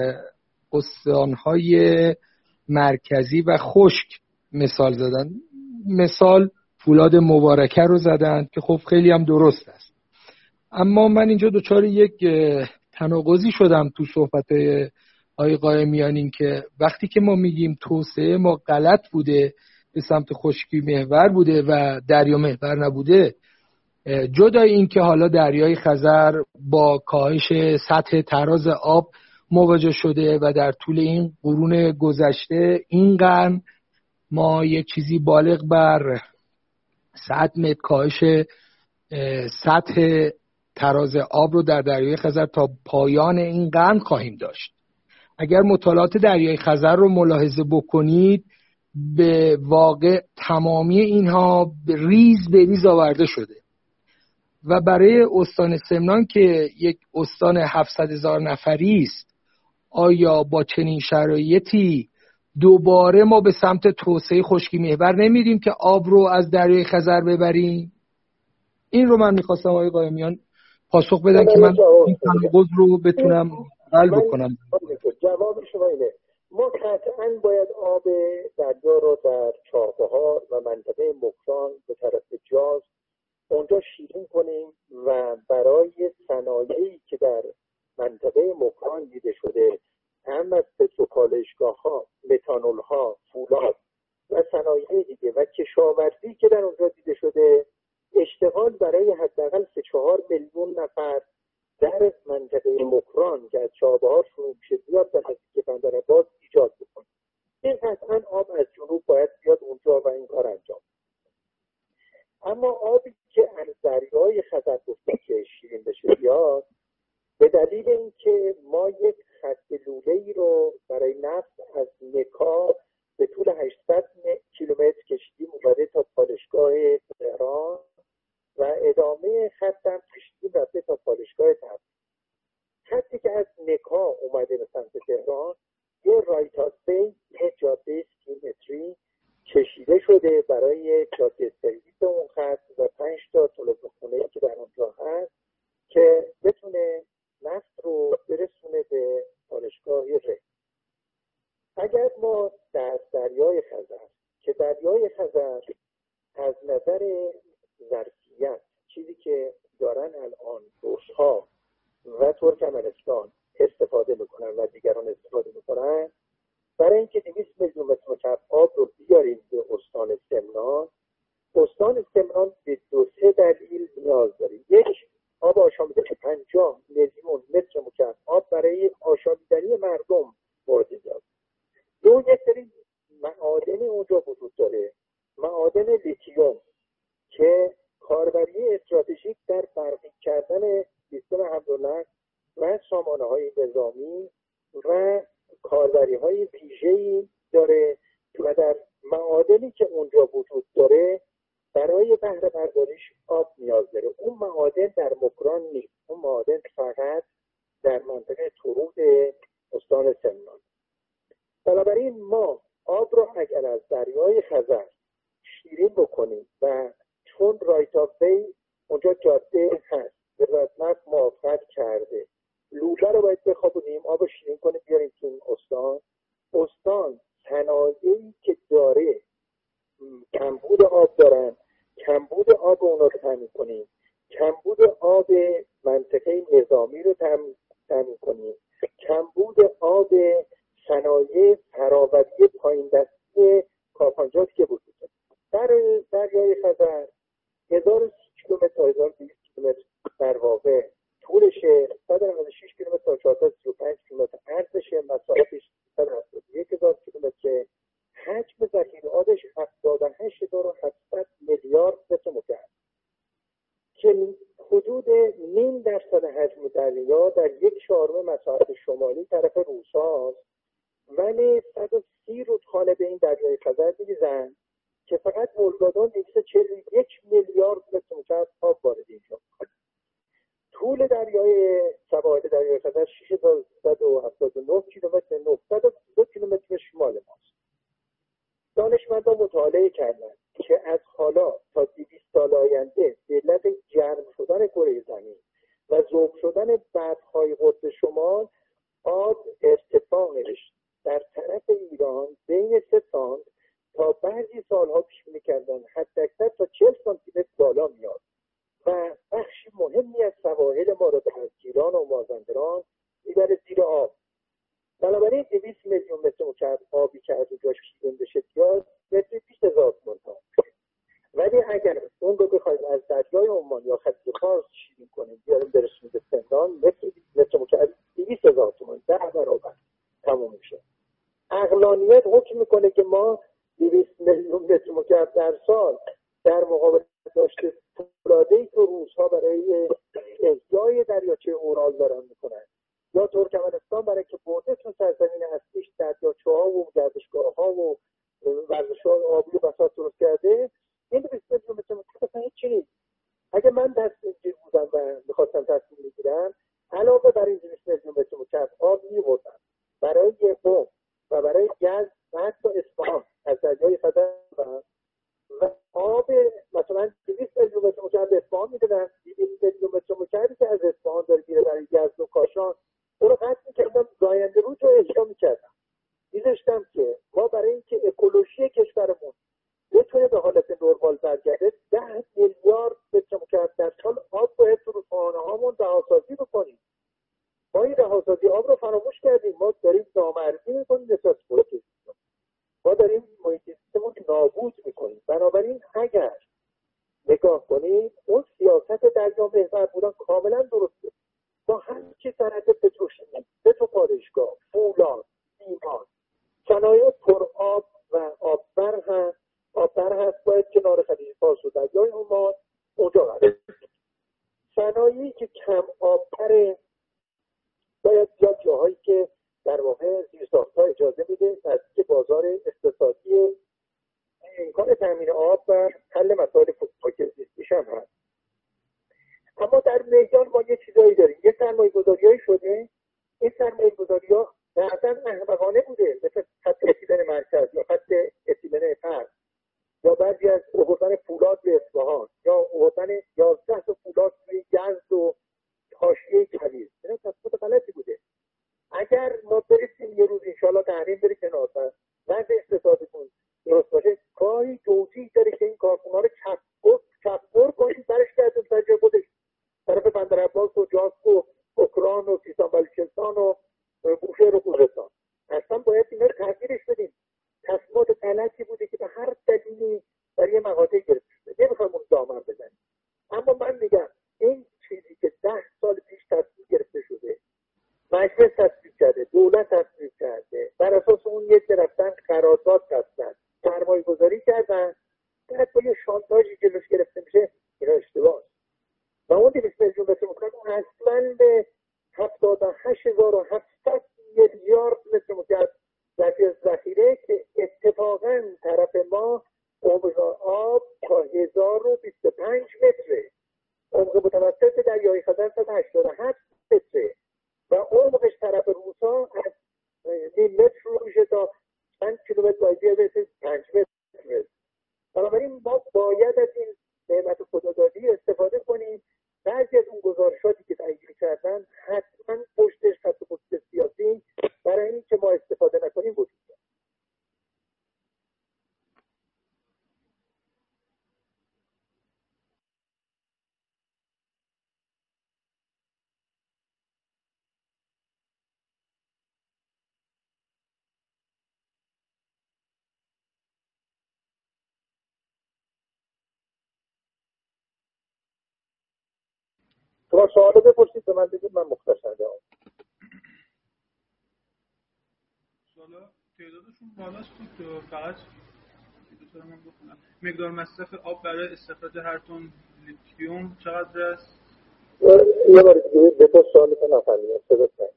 استانهای مرکزی و خشک مثال زدن. مثال فولاد مبارکه رو زدن که خب خیلی هم درست است. اما من اینجا دچار یک تناقضی شدم تو صحبت آقای قائمیان، این که وقتی که ما میگیم توسعه ما غلط بوده، به سمت خشکی محور بوده و دریا محور نبوده، جدای این که حالا دریای خزر با کاهش سطح تراز آب مواجه شده و در طول این قرون گذشته این قرن ما یک چیزی بالغ بر 100 متر کاهش سطح تراز آب رو در دریای خزر تا پایان این قرن خواهیم داشت. اگر مطالعات دریای خزر رو ملاحظه بکنید، به واقع تمامی اینها ریز به ریز آورده شده و برای استان سمنان که یک استان 700,000 نفری است، آیا با چنین شرایطی دوباره ما به سمت توسعه خشکی محور نمیریم که آب رو از دریای خزر ببریم؟ این رو من میخواستم آقای قائمیان پاسخ بدن که من این تناقض رو بتونم حل بکنم. جواب شما اینه، ما قطعاً باید آب دریا رو در چابهار و منطقه مکران به طرف جاز اونجا شیرین کنیم و برای صنایعی که در منطقه مکران دیده شده، هم از پتروکالشگاه‌ها، متانول‌ها، فولاد و صنایع دیگه و کشاورزی که در اونجا دیده شده، اشتغال برای حداقل 3-4 میلیون نفر در منطقه مکران که از چابهار شروع میشه بیاد به نزدیک بندرعباس ایجاد بکنه. این قطعاً آب از جنوب باید بیاد اونجا و این کار انجام. اما آبی که از دریای خزر گفتن که شیرین بشه بیاد، به دلیل اینکه ما یک خط لوله‌ای رو برای نفت از نکا به طول 800 کیلومتر کشیدیم اومده تا پالایشگاه تهران و ادامه خط هم کشیدیم رفته تا پالایشگاه تبریز. نکا اومده به سمت تهران، یه رایتاسه، یه جاده 30 متری کشیده شده برای جاده سرویس اون خط و 5 تا تلویزیونی که در اونجا هست که بتونه نفت رو برسونه به پالایشگاه ره. اگر ما در دریای خزر که دریای خزر از نظر ظرفیت چیزی که دارن الان روس‌ها و ترکمنستان استفاده میکنن و دیگران استفاده میکنن، برای اینکه 200 میلیون متر مکعب آب رو بیاریم به استان سمنان به 2-3 دلیل نیاز داریم. یک، آب آشامیدنی 50 میلیون متر مکعب آب برای آشامیدنی مردم مورد نیاز. دو، یک سری معادن اونجا وجود داره، معادن لیتیوم که کاربری استراتژیک در برقی کردن سیستم حمل و نقل و سامانه‌های نظامی و کاربری‌های ویژه‌ای داره و در معادنی که اونجا وجود داره برای بهره برداریش آب نیاز داره. اون معادن در مکران نیست، اون معادن فقط در منطقه ترود استان سمنان. بنابراین ما آب رو اگر از دریای خزر شیرین بکنیم و چون رایت آف وی اونجا جاده هست وزارت نفت موافقت کرده، لوله رو باید بخوابونیم، آب رو شیرین کنیم بیاریم تو این استان صنایعی که داره کمبود آب دارن، کمبود آب اونا رو تامین کنیم، کمبود آب منطقه نظامی رو تامین کنیم، کمبود آب صنایع فراوری پایین دستی کارخانجات که وجود داره. در دریای خزر 1030 کیلومتر تا 1200 کیلومتر در واقع طولشه، 196 کیلومتر تا 435 کیلومتر عرضشه، مساحتش 171,000 کیلومتر، حجم ذخیره‌آبش 78,700 میلیارد متر مکعب که حدود 0.5% حجم دریا در 1/4 مساحت شمالی طرف روس‌هاست، ولی 130 رودخانه به این دریای خزر می‌ریزن که فقط ولگادون 241 میلیارد متر مکعب آب وارد اینجا می‌کنه. طول دریای سواحل دریای خزر 679 کیلومتر، 902 کیلومتر شمال ماست. دانشمندان مطالعه کردند که از حالا تا 200 سال آینده به علت گرم شدن کره زمین و ذوب شدن برف‌های قطب شمال آب ارتفاعش در طرف ایران بین 3 سانت تا بعضی سالها پیش بینی کردن حداکثر تا 40 سانتی متر بالا میاد و بخش مهمی از سواحل ما رو در گیلان و مازندران میبره زیر آب. بنابراین 200 میلیون متر مکعب آبی که از اونجا شیرین بشه نیاز به 20,000 تن. ولی اگر اون رو بخوایم از دریای عمان یا خلیج فارس شیرین کنیم بیاریم برسونیم به سمنان، متر مکعب 200,000 تومان، 10 برابر تموم میشه. عقلانیت حکم میکنه که ما 200 میلیون متر مکعب در سال در مقابل داشته فولاده‌ای که روس‌ها برای احیای دریاچه اورال دارن میکنن یا ترکمنستان برای که برده تو سرزمین اصلیش دریاچه‌ها و گردشگاه‌ها و ورزشگاه آبی و بساط درست کرده، این 200 میلیون متر مکعب اصلا هیچ چیزی نیست. اگه من دستگیر بودم و میخواستم تصمیم بگیرم علاوه بر این 200 میلیون متر مکعب آب می‌بردم برای قم و برای یزد و حتی اصفهان از دریای خزر و آب مثلا 200 میلیون متر مکعب اصفهان میدادن، 200 میلیون متر مکعبی که از اصفهان داره میره برای یزد و کاشان اون رو قطع میکردم، زاینده رود رو احیا میکردم. میذاشتم که ما برای اینکه اکولوژی کشورمون بتونه به حالت نرمال برگرده 10 میلیارد متر مکعب در سال آب باید تو رودخانه‌هامون رهاسازی بکنیم. ما این رهاسازی آب رو فراموش کردیم، ما داریم نامرئی میکنیم نسبت به محیط زیست، ما داریم محیط زیستمون نابود میکنیم. بنابراین اگر نگاه کنیم اون سیاست دریا محور بودن کاملا درسته. ما هر چی صنعت پتروشیمی، پتروپالایشگاه، فولاد، سیمان، صنایع پر آب و آببر هست باید کنار خلیج فارس و دریای عمان اونجا قرار. صنایعی که کم آببره باید بیاد جاهایی که در واقع زیرساخت‌ها اجازه میده نزدیک بازار اقتصادی امکان تامین آب و حل مسائل محیط زیستیش هم هست. اما در میدان ما یه چیزایی داریم، یه سرمایه‌گذاریایی شده، این سرمایه‌گذاری‌ها بعضاً احمقانه بوده، مثل خط اتیلن مرکز یا خط اتیلن فرد، یا بعضی از آوردن فولاد به اصفهان یا آوردن 11 تا فولاد توی یزد و حاشیه کویر. اینا تصمیم غلطی بوده. اگر ما برسیم یه روز انشالله تحریم بره کنار و وضع اقتصادتون درست باشه، کاری توجیه داره که این کارخونه‌ها رو چپ‌بر کنیم، برش کردیم سر جای خودش، طرف بندر عباس و جاسک و اوکراین و سیستان بلوچستان و بوشهر و خوزستان. اصلا باید اینا رو تغییرش بدیم. تصمیمات غلطی بوده که به هر دلیلی برای مقاطع گرفته شده. نمیخوایم اون دامن بزنیم. اما من میگم این چیزی که 10 سال پیش تصمیم گرفته شده، مجلس تصویب کرده، دولت تصویب کرده، بر اساس اون یک رفتن قرارداد بستن، سرمایه گذاری کردن، بعد با یه شانتاژی جلوش گرفته میشه، اینا اشتباهه. و اون 200 میلیون متر مکعب اصلا به 78700 میلیارد متر مکعب ذخیره که اتفاقا طرف ما عمق آب تا 1025 متره، عمق متوسط دریای خزر 187 متره و عمقش طرف روسا از نیم متر رو میشه تا چند کیلومتر بایدی برسه 5 متر. بنابراین ما باید از این نعمت خدادادی استفاده کنیم. بعضی از اون گزارشاتی که تهیه کردن حتما پشتش خط پشت سیاسی برای این که ما استفاده نکنیم وجود داره. شما سوالو بپرسید به من بگید، من مختصر جواب. سوالا تعدادشون بالاست بود، فقط دوتا من بخونم. مقدار مصرف آب برای استخراج هر تن لیتیوم چقدر است؟ یه بار دیگه به تو سوالتون نفهمیدم، صدات نمیاد.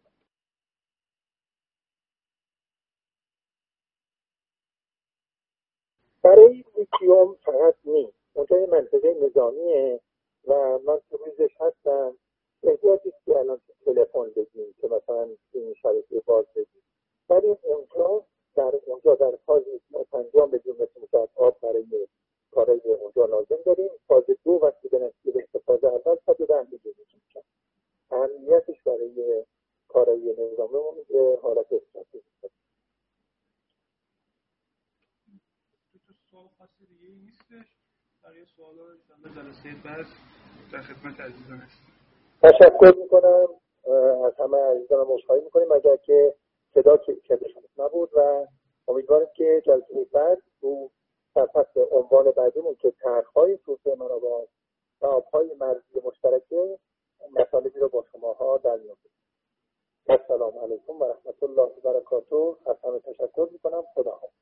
برای لیتیوم فقط نیست، اونجا یه منطقه نظامیه و من تو روزش هستم. احتیاجی که الان تلفن بگیم که مثلا این شبکه باز بگیم، ولی اونجا در فازی ما 50 میلیون متر مکعب آب برای کارای اونجا لازم داریم. فاز 2 وقتی به نتیجه فاز اول 110 میلیون متر مکعب. اهمیتش برای کارای نظامیمون به حالت استراتژیک است. سوال خاصی دیگه نیستش. برای سوالا ان جلسه بعد در خدمت عزیزان هستیم. تشکر میکنم از همه عزیزان. عذرخواهی میکنیم اگر که صدا کمشون نبود و امیدوارم که جلسه بعد رو سرپس عنوان بعدیمون که طرح‌های توسعه منابع و آب‌های مرزی مشترکه مطالبی رو با شماها در میون بذاریم. السلام علیکم و رحمت الله و برکاته. از همه تشکر میکنم. خدا حافظ.